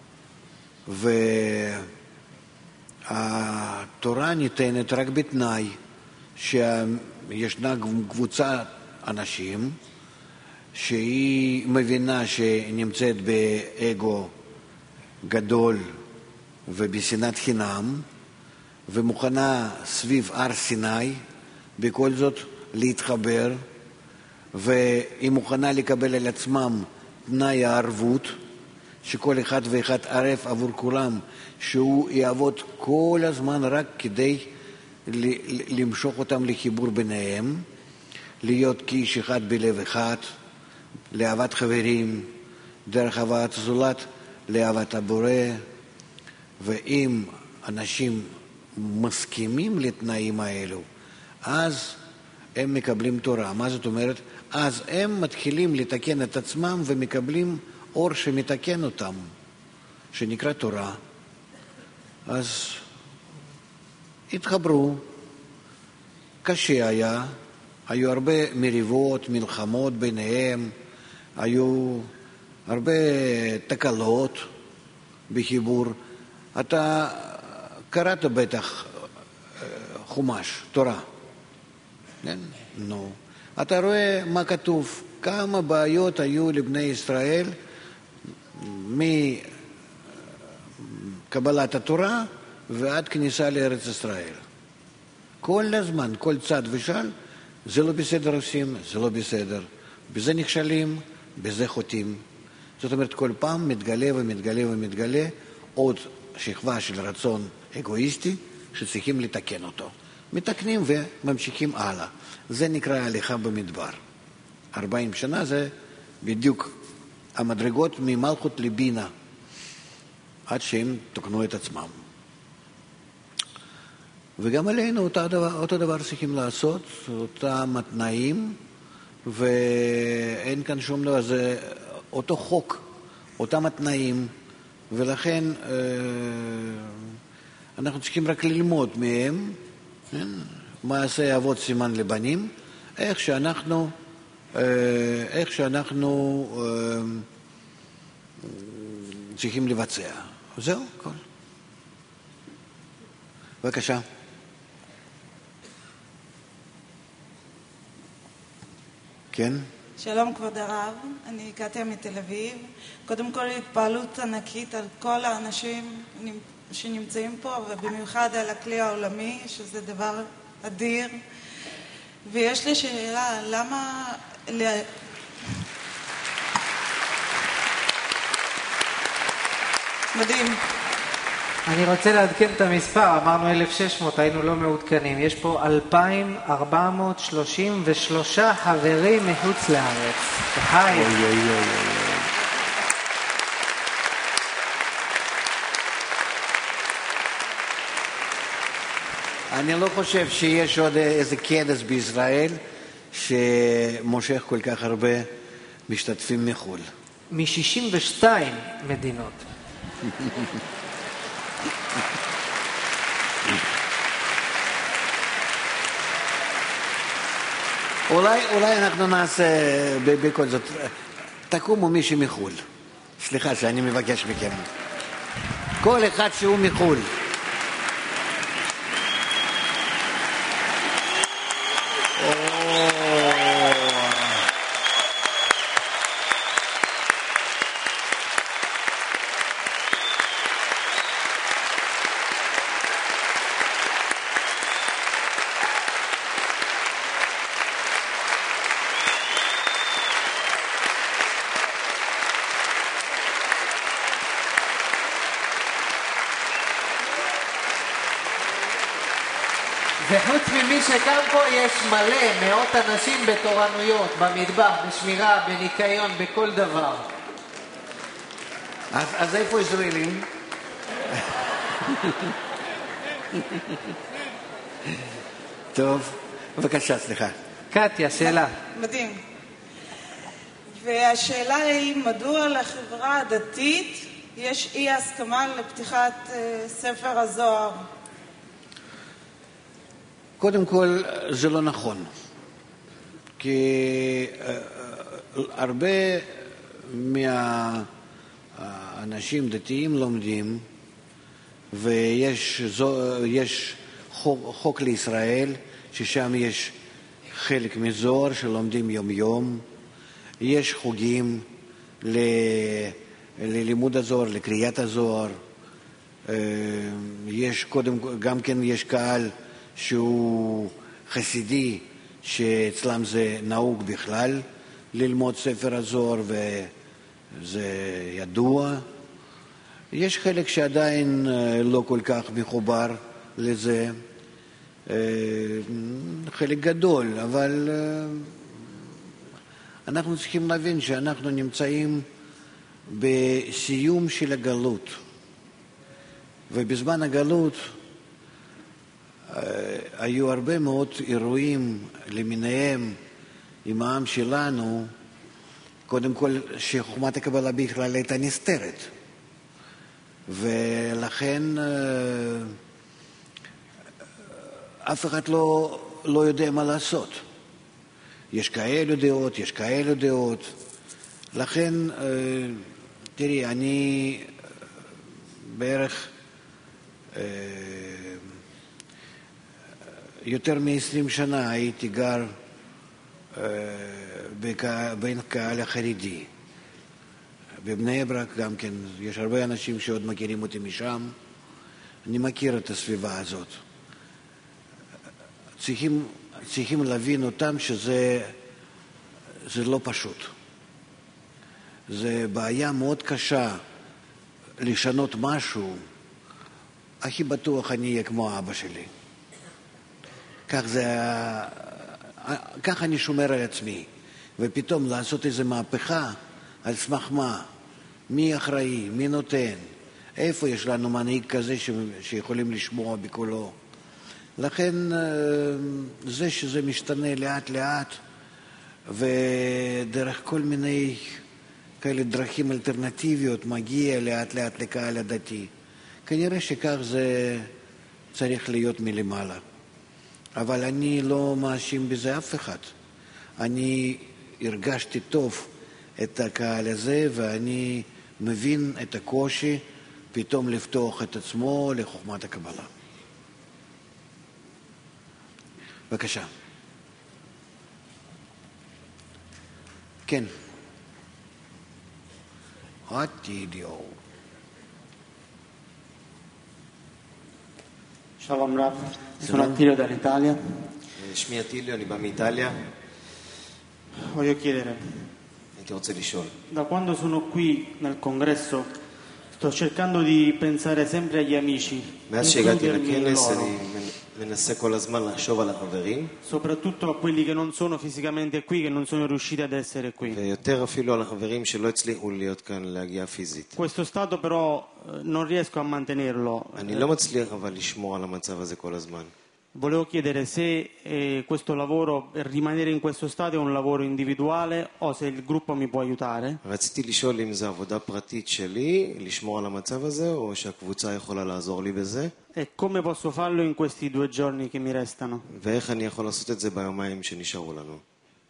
והתורה ניתנת רק בתנאי שישנה קבוצת אנשים שהיא מבינה שנמצאת באגו גדול ובשנאת חינם ומוכנה סביב הר סיני בכל זאת להתחבר, והיא מוכנה לקבל על עצמם תנאי הערבות שכל אחד ואחד ערב עבור כולם שהוא יעבוד כל הזמן רק כדי למשוך אותם לחיבור ביניהם, להיות כאיש אחד בלב אחד, לאהבת חברים, דרך אהבת זולת, לאהבת הבורא. ואם אנשים מסכימים לתנאים האלו, אז הם מקבלים תורה. מה זאת אומרת? אז הם מתחילים לתקן את עצמם ומקבלים אור שמתקן אותם, שנקרא תורה. אז התחברו, קשה היה, היו הרבה מריבות, מלחמות ביניהם, היו הרבה תקלות בחיבור. אתה קראת בטח חומש, תורה. כן? נו. אתה רואה מה כתוב, כמה בעיות היו לבני ישראל מקבלת התורה ועד כניסה לארץ ישראל. כל הזמן, כל צד ושל, זה לא בסדר עושים, זה לא בסדר. בזה נכשלים, בזה חוטאים. זאת אומרת, כל פעם מתגלה ומתגלה ומתגלה עוד שכבה של רצון אגואיסטי שצריכים לתקן אותו. מתקנים וממשיכים הלאה. זה נקרא הליכה במדבר. 40 שנה זה בדיוק המדרגות ממלכות לבינה, עד שהם תוקנו את עצמם. וגם עלינו אותו דבר צריכים לעשות, אותם התנאים, ואין כאן שום דבר, זה אותו חוק, אותם התנאים, ולכן אנחנו צריכים רק ללמוד מהם, מעשה אבות סימן לבנים, איך שאנחנו צריכים לבצע. זהו, כל. בבקשה. כן? שלום כבוד הרב, אני קטיה מתל אביב. קודם כל התפעלות ענקית על כל האנשים שנמצאים פה, ובמיוחד על הכלי העולמי, שזה דבר אדיר. ויש לי שאלה, למה... מדהים. אני רוצה לעדכן את המספר, אמרנו 1,600, היינו לא מעודכנים. יש פה 2,433 חברים מחוץ לארץ. היי. אני לא חושב שיש עוד איזה כנס בישראל שמושך כל כך הרבה משתתפים מחו"ל. מ-62 מדינות. אולי אנחנו נעשה בכל זאת, תקומו מישהו מחו"ל. סליחה שאני מבקש מכם. כל אחד שהוא מחו"ל. וחוץ ממי שגם פה יש מלא, מאות אנשים בתורנויות, במטבח, בשמירה, בניקיון, בכל דבר. אז איפה ישראלים? טוב, בבקשה, סליחה. קטיה, שאלה. מדהים. והשאלה היא, מדוע לחברה הדתית יש אי הסכמה לפתיחת ספר הזוהר? קודם כל, זה לא נכון. כי הרבה מהאנשים דתיים לומדים, ויש חוק לישראל, ששם יש חלק מזוהר שלומדים יום-יום, יש חוגים ללימוד הזוהר, לקריאת הזוהר, יש גם כן יש קהל שהוא חסידי, שאצלם זה נהוג בכלל ללמוד ספר הזוהר וזה ידוע. יש חלק שעדיין לא כל כך מחובר לזה, חלק גדול, אבל אנחנו צריכים להבין שאנחנו נמצאים בסיום של הגלות, ובזמן הגלות היו הרבה מאוד אירועים למיניהם עם העם שלנו. קודם כל שחוכמת הקבלה בכלל הייתה נסתרת, ולכן אף אחד לא יודע מה לעשות. יש כאלה דעות, יש כאלה דעות. לכן, תראי, אני בערך יותר מ-20 שנה הייתי גר בין קהל החרדי. בבני ברק גם כן, יש הרבה אנשים שעוד מכירים אותי משם. אני מכיר את הסביבה הזאת. צריכים להבין אותם שזה לא פשוט. זה בעיה מאוד קשה לשנות משהו. הכי בטוח אני אהיה כמו אבא שלי. כך אני שומר על עצמי. ופתאום לעשות איזו מהפכה, על סמך מה? מי אחראי? מי נותן? איפה יש לנו מנהיג כזה שיכולים לשמוע בקולו? לכן זה שזה משתנה לאט לאט, ודרך כל מיני כאלה דרכים אלטרנטיביות מגיע לאט לאט לקהל הדתי. כנראה שכך זה צריך להיות מלמעלה. אבל אני לא מאשים בזה אף אחד. אני הרגשתי טוב את הקהל הזה, ואני מבין את הקושי פתאום לפתוח את עצמו לחוכמת הקבלה. בבקשה. כן. עתידיו. Shalom Rav, sono Attilio dall'Italia. שמי אטילio, אני בא מאיטליה. Voglio chiedere, הייתי רוצה לשאול. da quando sono qui nel congresso sto cercando di pensare sempre agli amici, מאז שהגעתי includermi in לכנס loro, אני מנסה כל הזמן לחשוב על החברים, soprattutto a quelli che non sono fisicamente qui, che non sono riusciti ad essere qui. ויותר אפילו על החברים שלא הצליחו להיות כאן להגיע פיזית. Questo stato però non riesco a mantenerlo. אני לא מצליח אבל לשמור על המצב הזה כל הזמן. Volevo chiedere se questo lavoro, rimanere in questo stato è un lavoro individuale o se il gruppo mi può aiutare. רציתי לשאול אם זו עבודה פרטית שלי, לשמור על המצב הזה, או שהקבוצה יכולה לעזור לי בזה. E come posso farlo in questi 2 giorni che mi restano? ואיך אני יכול לעשות את זה ביומיים שנשארו לנו.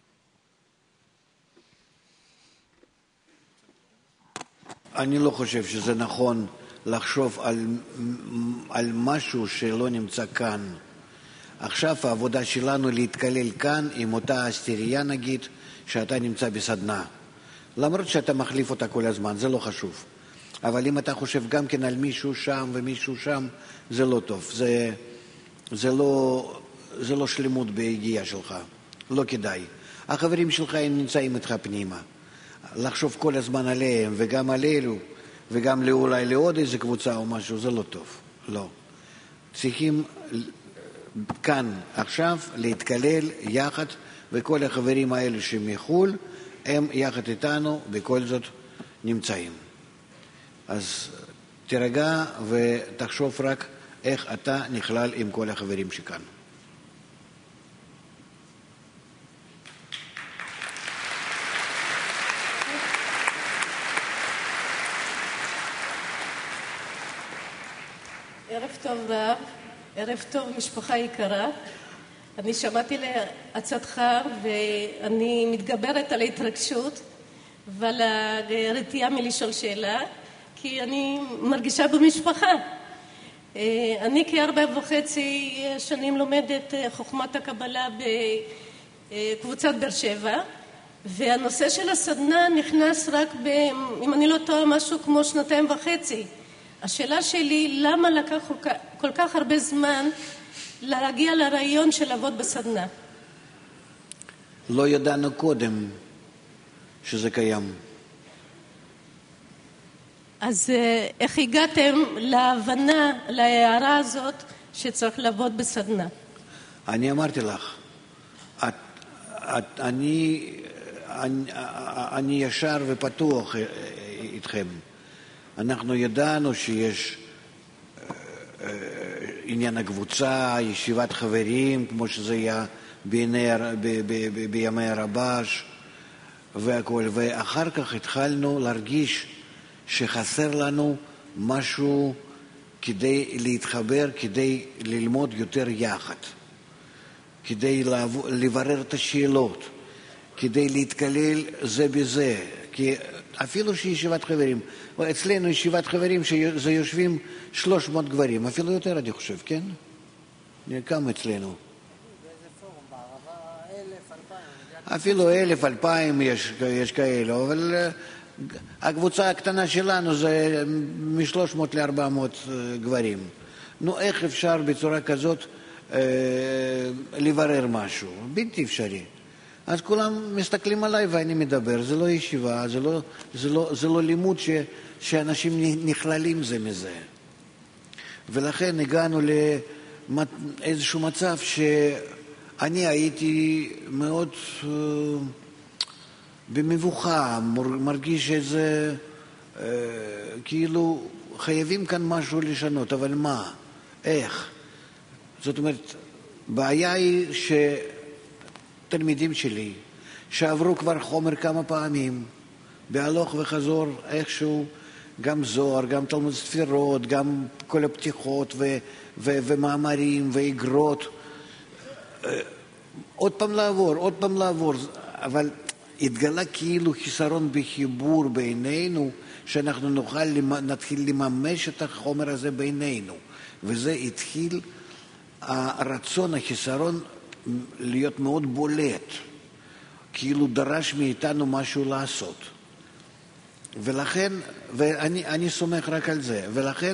אני לא חושב שזה נכון לחשוב על משהו שלא נמצא כאן. עכשיו העבודה שלנו להתקלל כאן עם אותה אסטריה נגיד שאתה נמצא בסדנה. למרות שאתה מחליף אותה כל הזמן, זה לא חשוב. אבל אם אתה חושב גם כן על מישהו שם ומישהו שם, זה לא טוב. זה לא שלמות בהגיעה שלך. לא כדאי. החברים שלך הם נמצאים איתך פנימה. לחשוב כל הזמן עליהם וגם על אלו וגם אולי לעוד איזה קבוצה או משהו, זה לא טוב. לא. צריכים כאן עכשיו להתקלל יחד, וכל החברים האלה שמחול הם יחד איתנו בכל זאת נמצאים. אז תירגע ותחשוב רק איך אתה נכלל עם כל החברים שכאן. ערב טוב רב, ערב טוב משפחה יקרה. אני שמעתי להצעתך ואני מתגברת על ההתרגשות ועל הרתיעה מלשאול שאלה, כי אני מרגישה במשפחה. אני כ4.5 שנים לומדת חוכמת הקבלה בקבוצת באר שבע, והנושא של הסדנה נכנס רק אם אני לא טועה, משהו כמו 2.5. השאלה שלי, למה לקח כל כך הרבה זמן להגיע לרעיון של לעבוד בסדנה? לא ידענו קודם שזה קיים. אז איך הגעתם להבנה, להערה הזאת שצריך לעבוד בסדנה? אני אמרתי לך, אני ישר ופתוח איתכם. אנחנו ידענו שיש עניין הקבוצה, ישיבת חברים, כמו שזה היה בימי הרבש והכל. ואחר כך התחלנו להרגיש שחסר לנו משהו כדי להתחבר, כדי ללמוד יותר יחד, כדי לברר את השאלות, כדי להתקלל זה בזה. כי אפילו שישיבת חברים, אצלנו ישיבת חברים שזה יושבים 300 גברים, אפילו יותר אני חושב, כן? כמה אצלנו? אפילו 1,000-2,000 יש כאלו, אבל הקבוצה הקטנה שלנו זה מ-300 ל-400 גברים. נו, איך אפשר בצורה כזאת לברר משהו? בלתי אפשרי. אז כולם מסתכלים עליי ואני מדבר. זה לא ישיבה, זה לא לימוד שאנשים נכללים זה מזה. ולכן הגענו לאיזשהו מצב שאני הייתי מאוד במבוכה, מרגיש איזה, כאילו חייבים כאן משהו לשנות, אבל מה? איך? זאת אומרת, בעיה היא שתלמידים שלי שעברו כבר חומר כמה פעמים, בהלוך וחזור איכשהו, גם זוהר, גם תלמוד ספירות, גם כל הפתיחות ומאמרים ואגרות, עוד פעם לעבור, אבל התגלה כאילו חיסרון בחיבור בינינו, שאנחנו נתחיל לממש את החומר הזה בינינו. וזה התחיל הרצון, החיסרון, להיות מאוד בולט, כאילו דרש מאיתנו משהו לעשות. ולכן, ואני סומך רק על זה, ולכן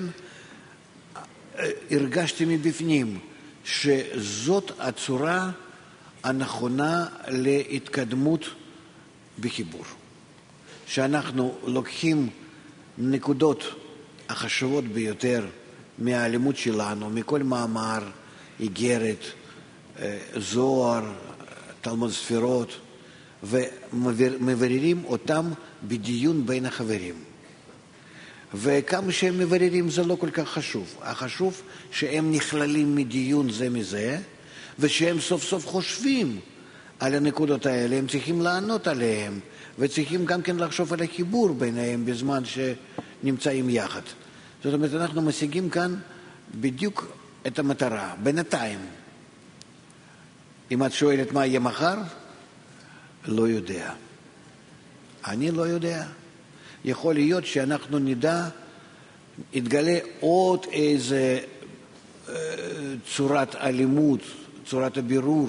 הרגשתי מבפנים שזאת הצורה הנכונה להתקדמות בחיבור. שאנחנו לוקחים נקודות החשובות ביותר מהלימוד שלנו, מכל מאמר, איגרת, זוהר, תלמוד ספירות, ומבררים אותם בדיון בין החברים. וכמה שהם מבררים זה לא כל כך חשוב. החשוב שהם נכללים מדיון זה מזה, ושהם סוף סוף חושבים על הנקודות האלה, הם צריכים לענות עליהם, וצריכים גם כן לחשוב על החיבור ביניהם בזמן שנמצאים יחד. זאת אומרת, אנחנו משיגים כאן בדיוק את המטרה. בינתיים, אם את שואלת מה יהיה מחר, לא יודע. אני לא יודע. יכול להיות שאנחנו נדע, יתגלה עוד איזה צורת הלימוד, צורת הבירור,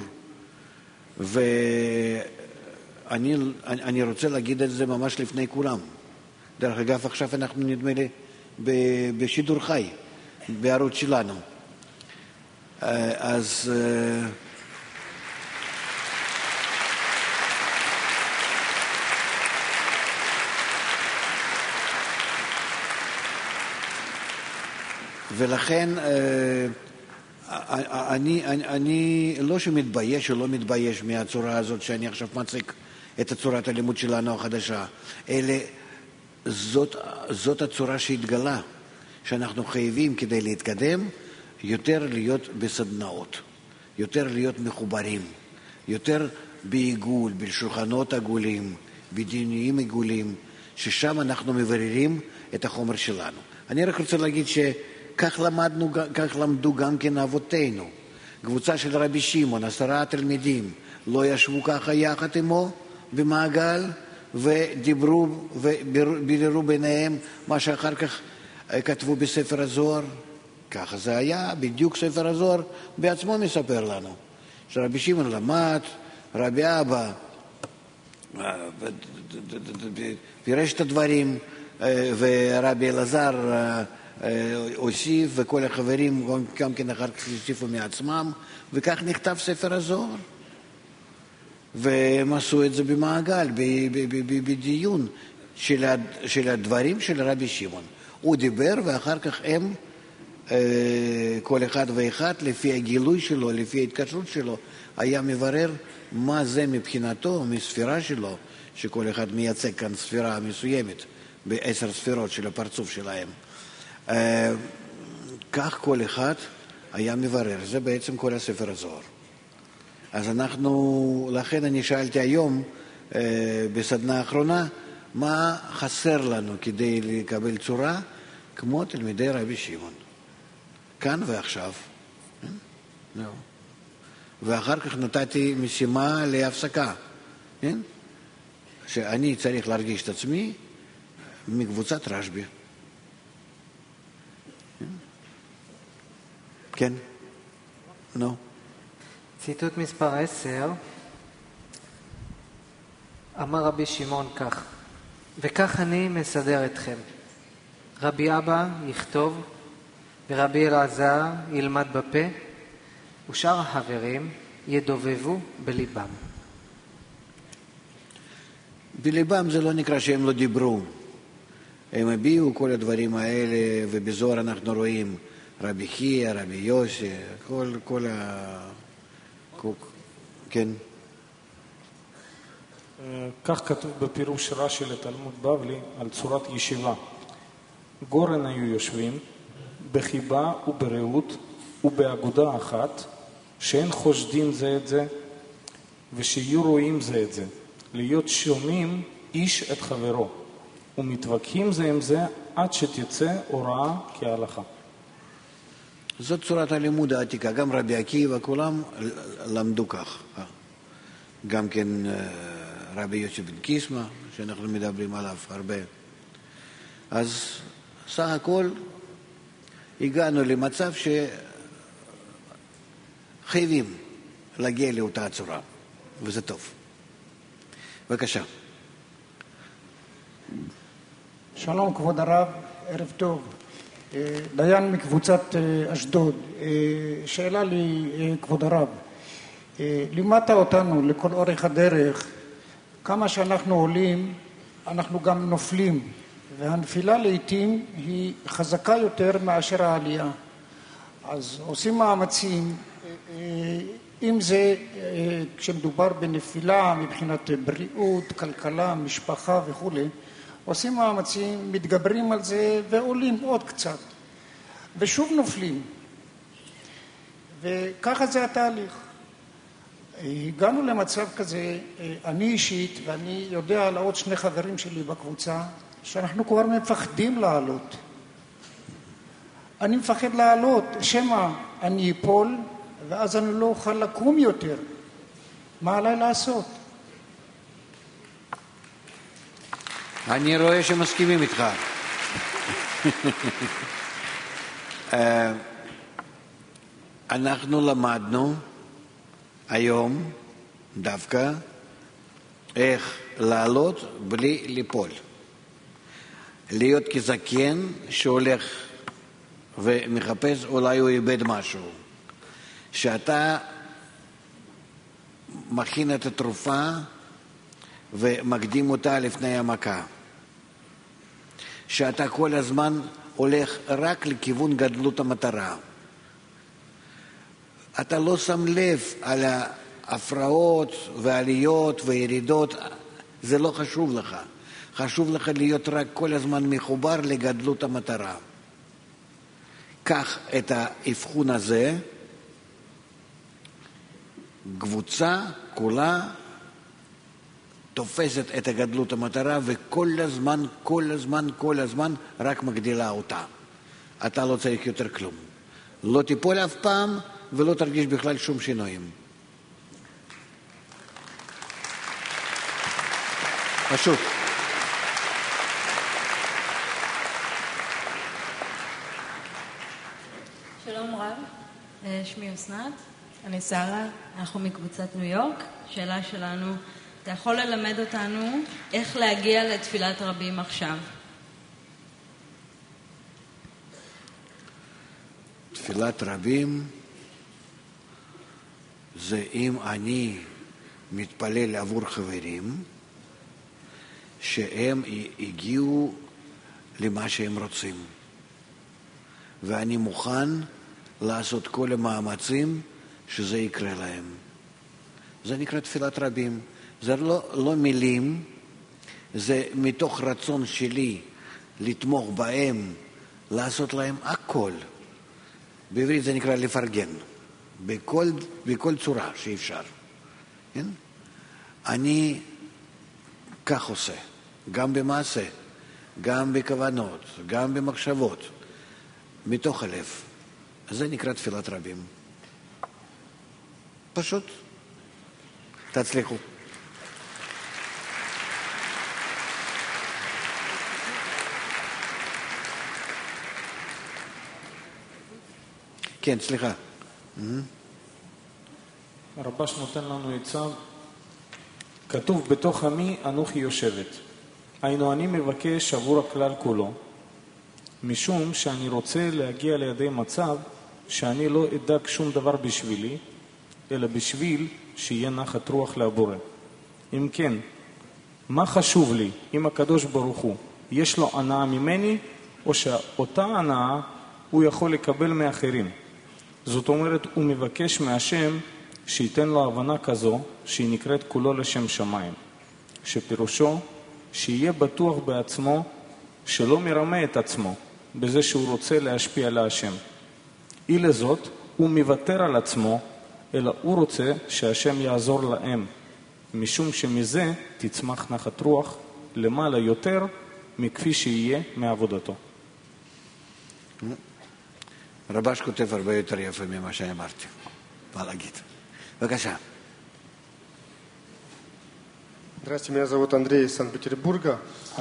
ואני רוצה להגיד את זה ממש לפני כולם. דרך אגב, עכשיו אנחנו נדמה לי בשידור חי, בערוץ שלנו. אז ולכן אני לא שמתבייש או לא מתבייש מהצורה הזאת שאני עכשיו מציג את צורת הלימוד שלנו החדשה, אלא זאת הצורה שהתגלה, שאנחנו חייבים כדי להתקדם יותר להיות בסדנאות, יותר להיות מחוברים, יותר בעיגול, בשולחנות עגולים, בדיונים עגולים, ששם אנחנו מבררים את החומר שלנו. אני רק רוצה להגיד שכך למדו גם כן אבותינו. קבוצה של רבי שמעון, 10 תלמידים, לא ישבו ככה יחד עמו במעגל ודיברו וביררו ביניהם מה שאחר כך כתבו בספר הזוהר. ככה זה היה, בדיוק ספר הזוהר בעצמו מספר לנו. שרבי שמעון למד, רבי אבא פירש את הדברים, ורבי אלעזר הוסיף, וכל החברים גם כן אחר כך הוסיפו מעצמם, וכך נכתב ספר הזוהר. והם עשו את זה במעגל, בדיון של הדברים של רבי שמעון. הוא דיבר, ואחר כך הם, כל אחד ואחד, לפי הגילוי שלו, לפי ההתקשרות שלו, היה מברר מה זה מבחינתו, מספירה שלו, שכל אחד מייצג כאן ספירה מסוימת, ב10 ספירות של הפרצוף שלהם. כך כל אחד היה מברר. זה בעצם כל הספר הזוהר. אז לכן אני שאלתי היום, בסדנה האחרונה, מה חסר לנו כדי לקבל צורה כמו תלמידי רבי שמעון. כאן ועכשיו. ואחר כך נתתי משימה להפסקה. שאני צריך להרגיש את עצמי מקבוצת רשב"י. כן? נו. ציטוט מספר 10, אמר רבי שמעון כך, וכך אני מסדר אתכם. רבי אבא יכתוב, ורבי אלעזר ילמד בפה, ושאר החברים ידובבו בליבם. בליבם זה לא נקרא שהם לא דיברו. הם הביאו כל הדברים האלה, ובזוהר אנחנו רואים רבי חייא, רבי יוסי, כל כן. כך כתוב בפירוש רש"י לתלמוד בבלי על צורת ישיבה. גורן היו יושבים בחיבה וברעות ובאגודה אחת, שאין חושדים זה את זה ושיהיו רואים זה את זה, להיות שומעים איש את חברו ומתווכחים זה עם זה עד שתצא הוראה כהלכה. זאת צורת הלימוד העתיקה, גם רבי עקיבא, כולם למדו כך. גם כן רבי יוסי בן קיסמא, שאנחנו מדברים עליו הרבה. אז סך הכל הגענו למצב שחייבים להגיע לאותה צורה, וזה טוב. בבקשה. שלום כבוד הרב, ערב טוב. דיין מקבוצת אשדוד. שאלה לי כבוד הרב, לימדת אותנו לכל אורך הדרך, כמה שאנחנו עולים אנחנו גם נופלים, והנפילה לעתים היא חזקה יותר מאשר העלייה. אז עושים מאמצים, אם זה כשמדובר בנפילה מבחינת בריאות, כלכלה, משפחה וכו', עושים מאמצים, מתגברים על זה ועולים עוד קצת, ושוב נופלים. וככה זה התהליך. הגענו למצב כזה, אני אישית, ואני יודע על עוד 2 חברים שלי בקבוצה, שאנחנו כבר מפחדים לעלות. אני מפחד לעלות, שמא אני אפול, ואז אני לא אוכל לקום יותר. מה עליי לעשות? אני רואה שמסכימים איתך. אנחנו למדנו היום דווקא איך לעלות בלי ליפול. להיות כזקן שהולך ומחפש, אולי הוא איבד משהו. שאתה מכין את התרופה ומקדים אותה לפני המכה. שאתה כל הזמן הולך רק לכיוון גדלות המטרה. אתה לא שם לב על ההפרעות ועליות וירידות, זה לא חשוב לך. חשוב לך להיות רק כל הזמן מחובר לגדלות המטרה. קח את האבחון הזה, קבוצה כולה תופסת את הגדלות המטרה וכל הזמן רק מגדילה אותה. אתה לא צריך יותר כלום. לא תיפול אף פעם ולא תרגיש בכלל שום שינויים. פשוט. שלום רב, שמי אסנת, אני שרה, אנחנו מקבוצת ניו יורק. שאלה שלנו, אתה יכול ללמד אותנו איך להגיע לתפילת רבים עכשיו? תפילת רבים זה אם אני מתפלל עבור חברים שהם הגיעו למה שהם רוצים, ואני מוכן לעשות כל המאמצים שזה יקרה להם. זה נקרא תפילת רבים. זה לא מילים, זה מתוך רצון שלי לתמוך בהם, לעשות להם הכל. בעברית זה נקרא לפרגן, בכל צורה שאפשר. כן? אני כך עושה, גם במעשה, גם בכוונות, גם במחשבות, מתוך הלב. זה נקרא תפילת רבים. פשוט. תצליחו. כן, סליחה. הרבש נותן לנו עצה, כתוב בתוך עמי אנוכי יושבת. היינו אני מבקש עבור הכלל כולו, משום שאני רוצה להגיע לידי מצב שאני לא אדאג שום דבר בשבילי, אלא בשביל שיהיה נחת רוח לבורא. אם כן, מה חשוב לי אם הקדוש ברוך הוא יש לו הנאה ממני, או שאותה הנאה הוא יכול לקבל מאחרים? זאת אומרת, הוא מבקש מהשם שייתן לו הבנה כזו שהיא נקראת כולו לשם שמיים, שפירושו שיהיה בטוח בעצמו, שלא מרמה את עצמו בזה שהוא רוצה להשפיע על השם. אילו זאת, הוא מוותר על עצמו, אלא הוא רוצה שהשם יעזור להם, משום שמזה תצמח נחת רוח למעלה יותר מכפי שיהיה מעבודתו. רבש כותב הרבה יותר יפה ממה שאמרתי. מה להגיד? בבקשה. Здравствуйте, меня зовут Андрей из Санкт-Петербурга.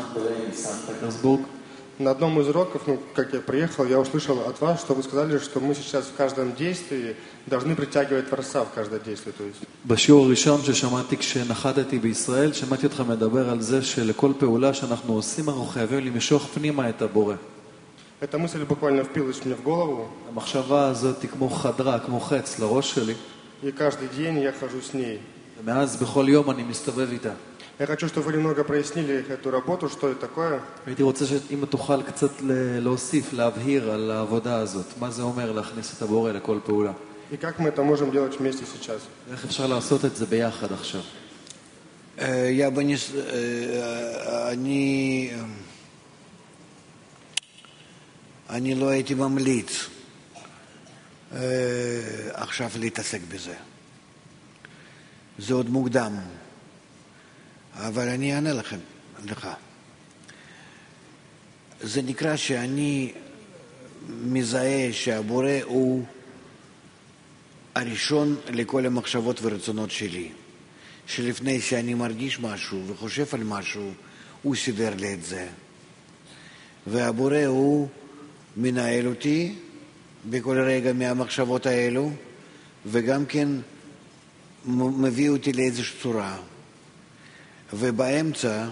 На одном из уроков, как я приехал, я услышал от вас, что вы сказали, что мы сейчас в каждом действии должны притягивать Творца в каждое действие. То есть... בשיעור הראשון ששמעתי כשנחתתי בישראל, שמעתי אותך מדבר על זה שלכל פעולה שאנחנו עושים אנחנו חייבים למשוך פנימה את הבורא. Эта мысль буквально впилась мне в голову. המחשבה הזאת היא כמו חדרה, כמו חץ לראש שלי. И каждый день я хожу с ней. ומאז בכל יום אני מסתובב איתה. Я хочу, чтобы вы немного прояснили эту работу, что это такое. הייתי רוצה שאם תוכל קצת להוסיף, להבהיר על העבודה הזאת. מה זה אומר להכניס את הבורא לכל פעולה? И как мы это можем делать вместе сейчас? איך אפשר לעשות את זה ביחד עכשיו? אני לא הייתי ממליץ עכשיו להתעסק בזה. זה עוד מוקדם. אבל אני אענה לך. זה נקרא שאני מזהה שהבורא הוא הראשון לכל המחשבות ורצונות שלי. שלפני שאני מרגיש משהו וחושב על משהו, הוא סידר לי את זה. והבורא הוא מנהל אותי בכל רגע מהמחשבות האלו, וגם כן מביא אותי לאיזושהי צורה. ובאמצע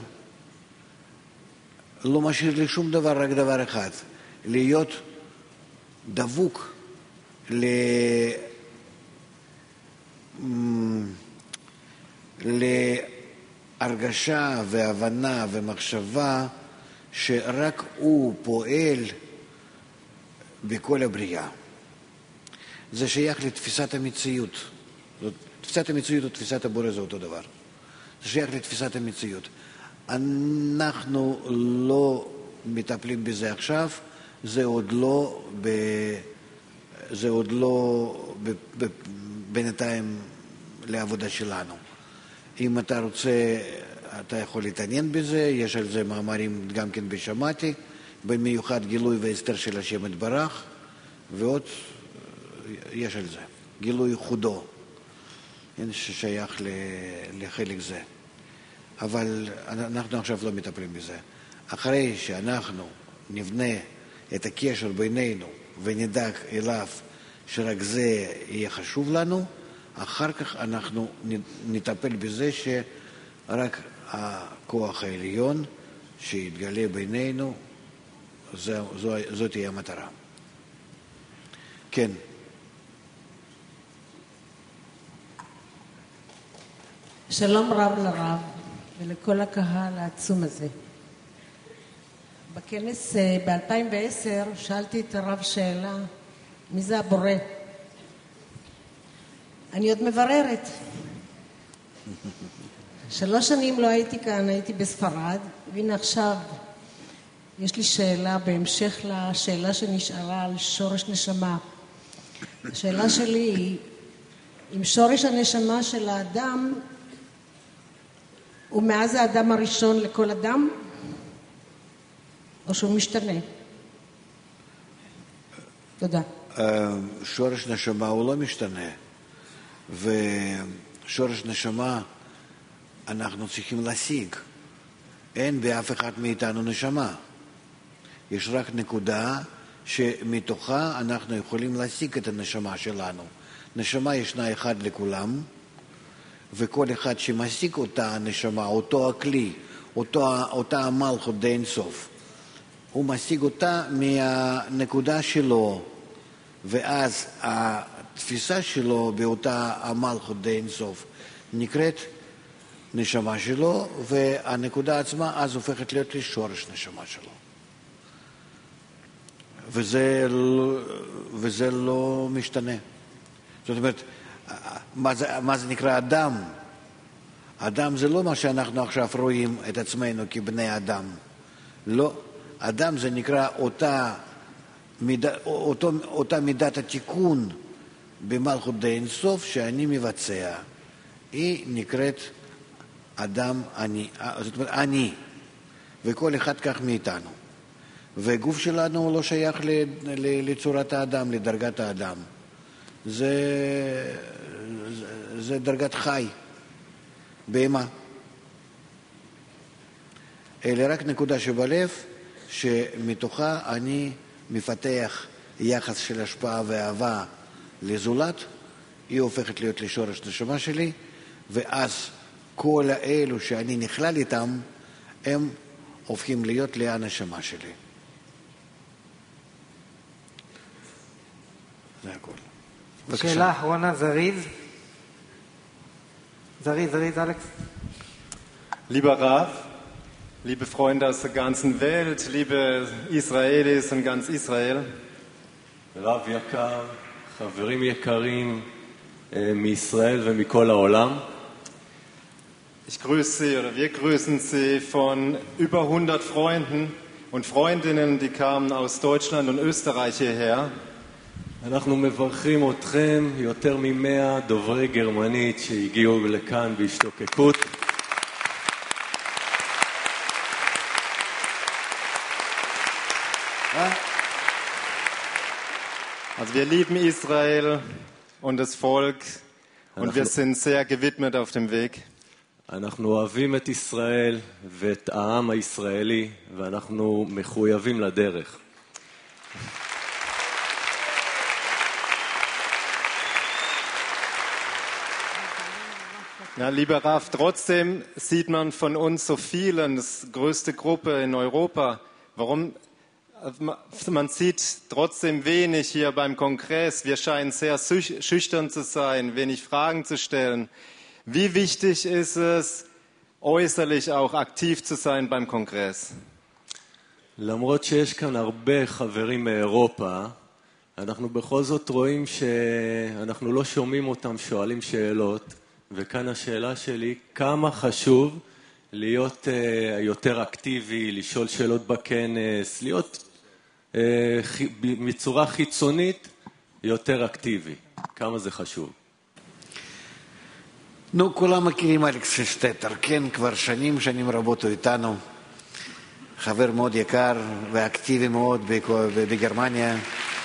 לא משאיר לי שום דבר, רק דבר אחד, להיות דבוק להרגשה והבנה ומחשבה שרק הוא פועל בכל הבריאה. זה שייך לתפיסת המציאות. תפיסת המציאות ותפיסת הבורא זה אותו דבר. זה שייך לתפיסת המציאות. אנחנו לא מטפלים בזה עכשיו, זה עוד לא בינתיים לעבודה שלנו. אם אתה רוצה, אתה יכול להתעניין בזה, יש על זה מאמרים גם כן בשמעתי, במיוחד גילוי והסתר של השם יתברך, ועוד יש על זה, גילוי חודו, ששייך לחלק זה. אבל אנחנו עכשיו לא מטפלים בזה. אחרי שאנחנו נבנה את הקשר בינינו ונדע אליו שרק זה יהיה חשוב לנו, אחר כך אנחנו נטפל בזה שרק הכוח העליון שיתגלה בינינו, זאת תהיה המטרה. כן. שלום רב לרב ולכל הקהל העצום הזה. בכנס ב-2010 שאלתי את הרב שאלה, מי זה הבורא? אני עוד מבררת. 3 שנים לא הייתי כאן, הייתי בספרד, והנה עכשיו יש לי שאלה בהמשך לשאלה שנשארה על שורש נשמה. השאלה שלי היא, אם שורש הנשמה של האדם הוא מאז האדם הראשון לכל אדם, או שהוא משתנה? תודה. שורש נשמה הוא לא משתנה, ושורש נשמה אנחנו צריכים להשיג. אין באף אחד מאיתנו נשמה. יש רק נקודה שמתוכה אנחנו יכולים להשיג את הנשמה שלנו. נשמה ישנה אחד לכולם, וכל אחד שמשיג אותה הנשמה, אותו הכלי, אותה המלכות די אינסוף, הוא משיג אותה מהנקודה שלו, ואז התפיסה שלו באותה המלכות די אינסוף נקראת נשמה שלו, והנקודה עצמה אז הופכת להיות לשורש נשמה שלו. וזה לא משתנה. זאת אומרת, מה זה נקרא אדם? אדם זה לא מה שאנחנו עכשיו רואים את עצמנו כבני אדם. לא. אדם זה נקרא אותה מידת התיקון במלכות די אינסוף שאני מבצע. היא נקראת אדם אני. זאת אומרת, אני. וכל אחד כך מאיתנו. והגוף שלנו לא שייך לצורת האדם, לדרגת האדם. זה דרגת חי, בהמה. אלה רק נקודה שבלב, שמתוכה אני מפתח יחס של השפעה ואהבה לזולת, היא הופכת להיות לשורש נשמה שלי, ואז כל האלו שאני נכלל איתם, הם הופכים להיות הנשמה שלי. זה הכל. שאלה אחרונה, זריז, Alex. Lieber Rav, liebe Freunde aus der ganzen Welt, liebe Israelis und ganz Israel. רב יקר, חברים יקרים מישראל ומכל העולם. Ich grüße Sie oder wir grüßen Sie von über 100 Freunden und Freundinnen, die kamen aus Deutschland und Österreich hierher. אנחנו מברכים אתכם, יותר מ100 דוברי גרמנית שהגיעו לכאן בהשתוקקות. Also wir lieben Israel und das Volk und wir sind sehr gewidmet auf dem Weg. אנחנו אוהבים את ישראל ואת העם הישראלי ואנחנו מחויבים לדרך. Ja, lieber Rav, trotzdem sieht man von uns so vielen, das größte Gruppe in Europa. Warum? Man sieht trotzdem wenig hier beim Kongress. Wir scheinen sehr schüchtern zu sein, wenig Fragen zu stellen. Wie wichtig ist es, äußerlich auch aktiv zu sein beim Kongress? למרות שיש כאן הרבה חברים מאירופה, אנחנו בכל זאת רואים שאנחנו לא שומעים אותם שואלים שאלות, וכאן השאלה שלי, כמה חשוב להיות יותר אקטיבי, לשאול שאלות בכנס, להיות בצורה חיצונית יותר אקטיבי. כמה זה חשוב? נו, כולם מכירים אלכס שטטר, כן, כבר שנים רבות הוא איתנו. חבר מאוד יקר ואקטיבי מאוד בגרמניה.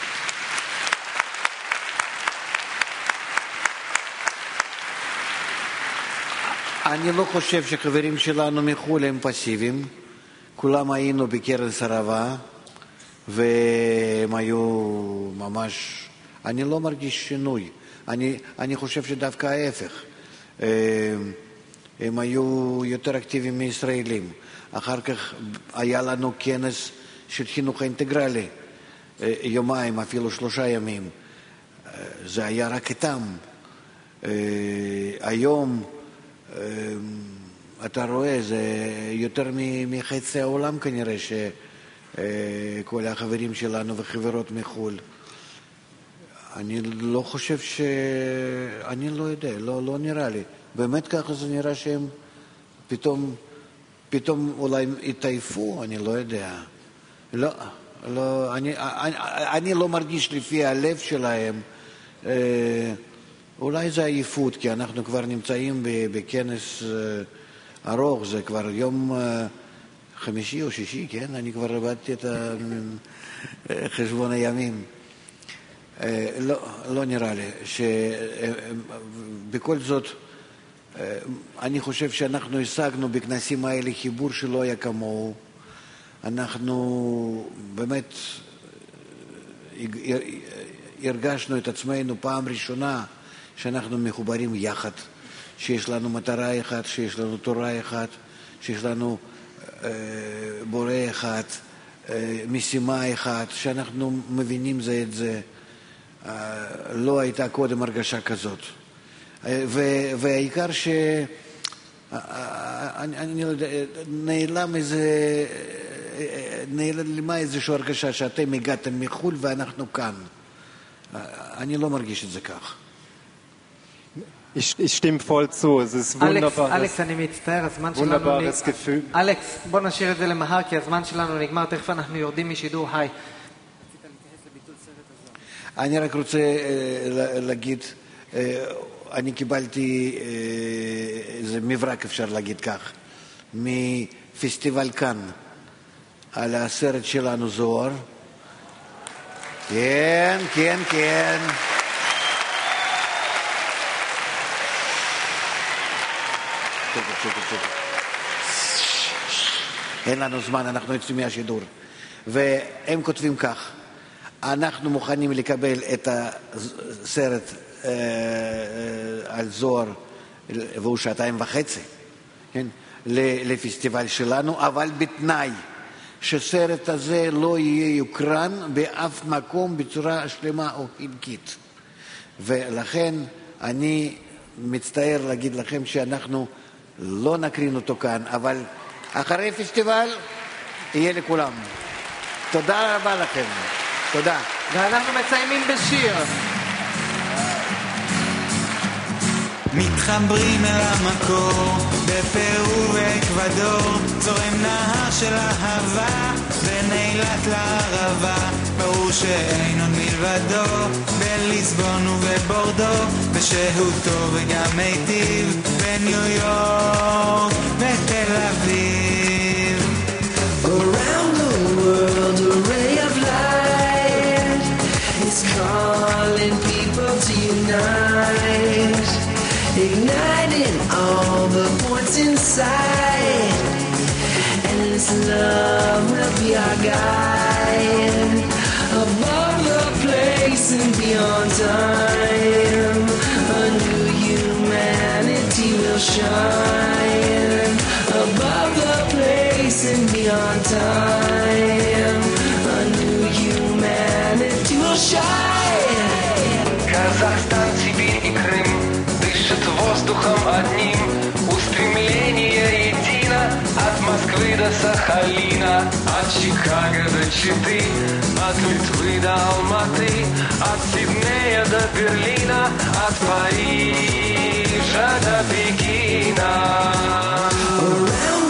אני לא חושב שחברים שלנו מחו"ל הם פסיביים. כולם היינו בקרן סרבה, והם היו ממש... אני לא מרגיש שינוי. אני חושב שדווקא ההפך. הם היו יותר אקטיביים מישראלים. אחר כך היה לנו כנס של חינוך אינטגרלי. יומיים, אפילו 3 ימים. זה היה רק איתם. היום... אתה רואה, זה יותר מחצי העולם כנראה שכל החברים שלנו וחברות מחו"ל. אני לא חושב אני לא יודע, לא נראה לי. באמת ככה זה נראה שהם פתאום אולי התעייפו, אני לא יודע. אני לא מרגיש לפי הלב שלהם. אולי זה עייפות, כי אנחנו כבר נמצאים בכנס ארוך, זה כבר יום חמישי או שישי, כן? אני כבר עבדתי את חשבון הימים. לא נראה לי. בכל זאת, אני חושב שאנחנו השגנו בכנסים האלה חיבור שלא היה כמוהו. אנחנו באמת הרגשנו את עצמנו פעם ראשונה שאנחנו מחוברים יחד, שיש לנו מטרה אחת, שיש לנו תורה אחת, שיש לנו בורא אחד, משימה אחת, שאנחנו מבינים זה את זה. לא הייתה קודם הרגשה כזאת. והעיקר אני לא יודע, נעלמה איזושהי הרגשה שאתם הגעתם מחו"ל ואנחנו כאן. אני לא מרגיש את זה כך. Ich stimme voll zu, es ist אלכס, אני מצטער, הזמן שלנו... אלכס, בוא נשאיר את זה למחר, כי הזמן שלנו נגמר, תכף אנחנו יורדים משידור, היי. אני רק רוצה להגיד, אני קיבלתי איזה מברק, אפשר להגיד כך, מפסטיבל כאן, על הסרט שלנו זוהר. כן, כן, כן. אין לנו זמן, אנחנו יוצאים מהשידור. והם כותבים כך, אנחנו מוכנים לקבל את הסרט על זוהר, והוא 2.5 כן? לפסטיבל שלנו, אבל בתנאי שסרט הזה לא יהיה יוקרן באף מקום בצורה שלמה או חלקית. ולכן אני מצטער להגיד לכם שאנחנו לא נקרין אותו כאן, אבל אחרי פסטיבל יהיה לכולם. תודה רבה לכם. תודה. ואנחנו מסיימים בשיר. מתחברים אל המקור, בפרו ואקוודור, זורם נהר של אהבה, בין אילת לערבה, ברור שאין עוד מלבדו, בליסבון ובבורדו, בשהותו וגם מיטיב, בניו יורק ותל אביב. Around the world a ray of light is calling people to unite, igniting all the points inside, and this love will be our guide, above the place and beyond time, a new humanity will shine, above the place and beyond time, a new humanity will shine. Казахстан, Сибирь и Крым дышат воздухом одним, устремление едино от Москвы до Сахалина, от Чикаго до Читы, от Литвы до Алматы, от Сиднея до Берлина, от Парижа до Пекина. Around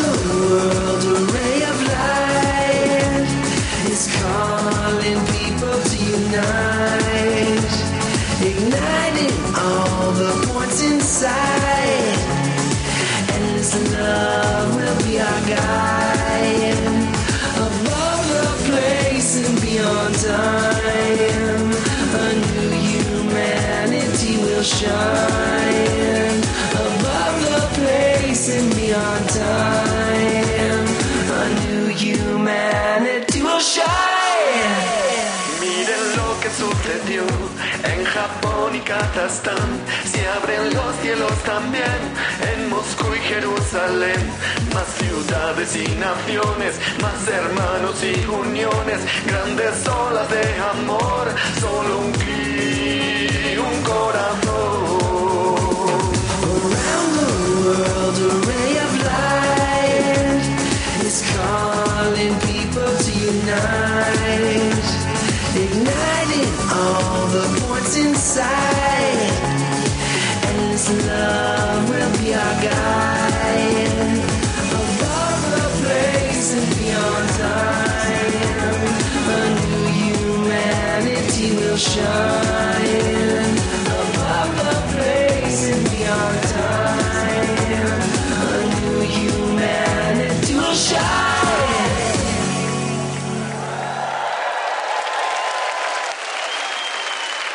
shine above the place and beyond time. A new humanity will shine. Miren lo que sucedió en Japón y Kazajstán. Se abren los cielos también en Moscú y Jerusalén. Más ciudades y naciones, más hermanos y uniones. Grandes olas de amor, solo un clic, un corazón. Around the world, a ray of light is calling people to unite, igniting all the points inside. Endless love will be our guide, above the place and beyond time. A new humanity will shine.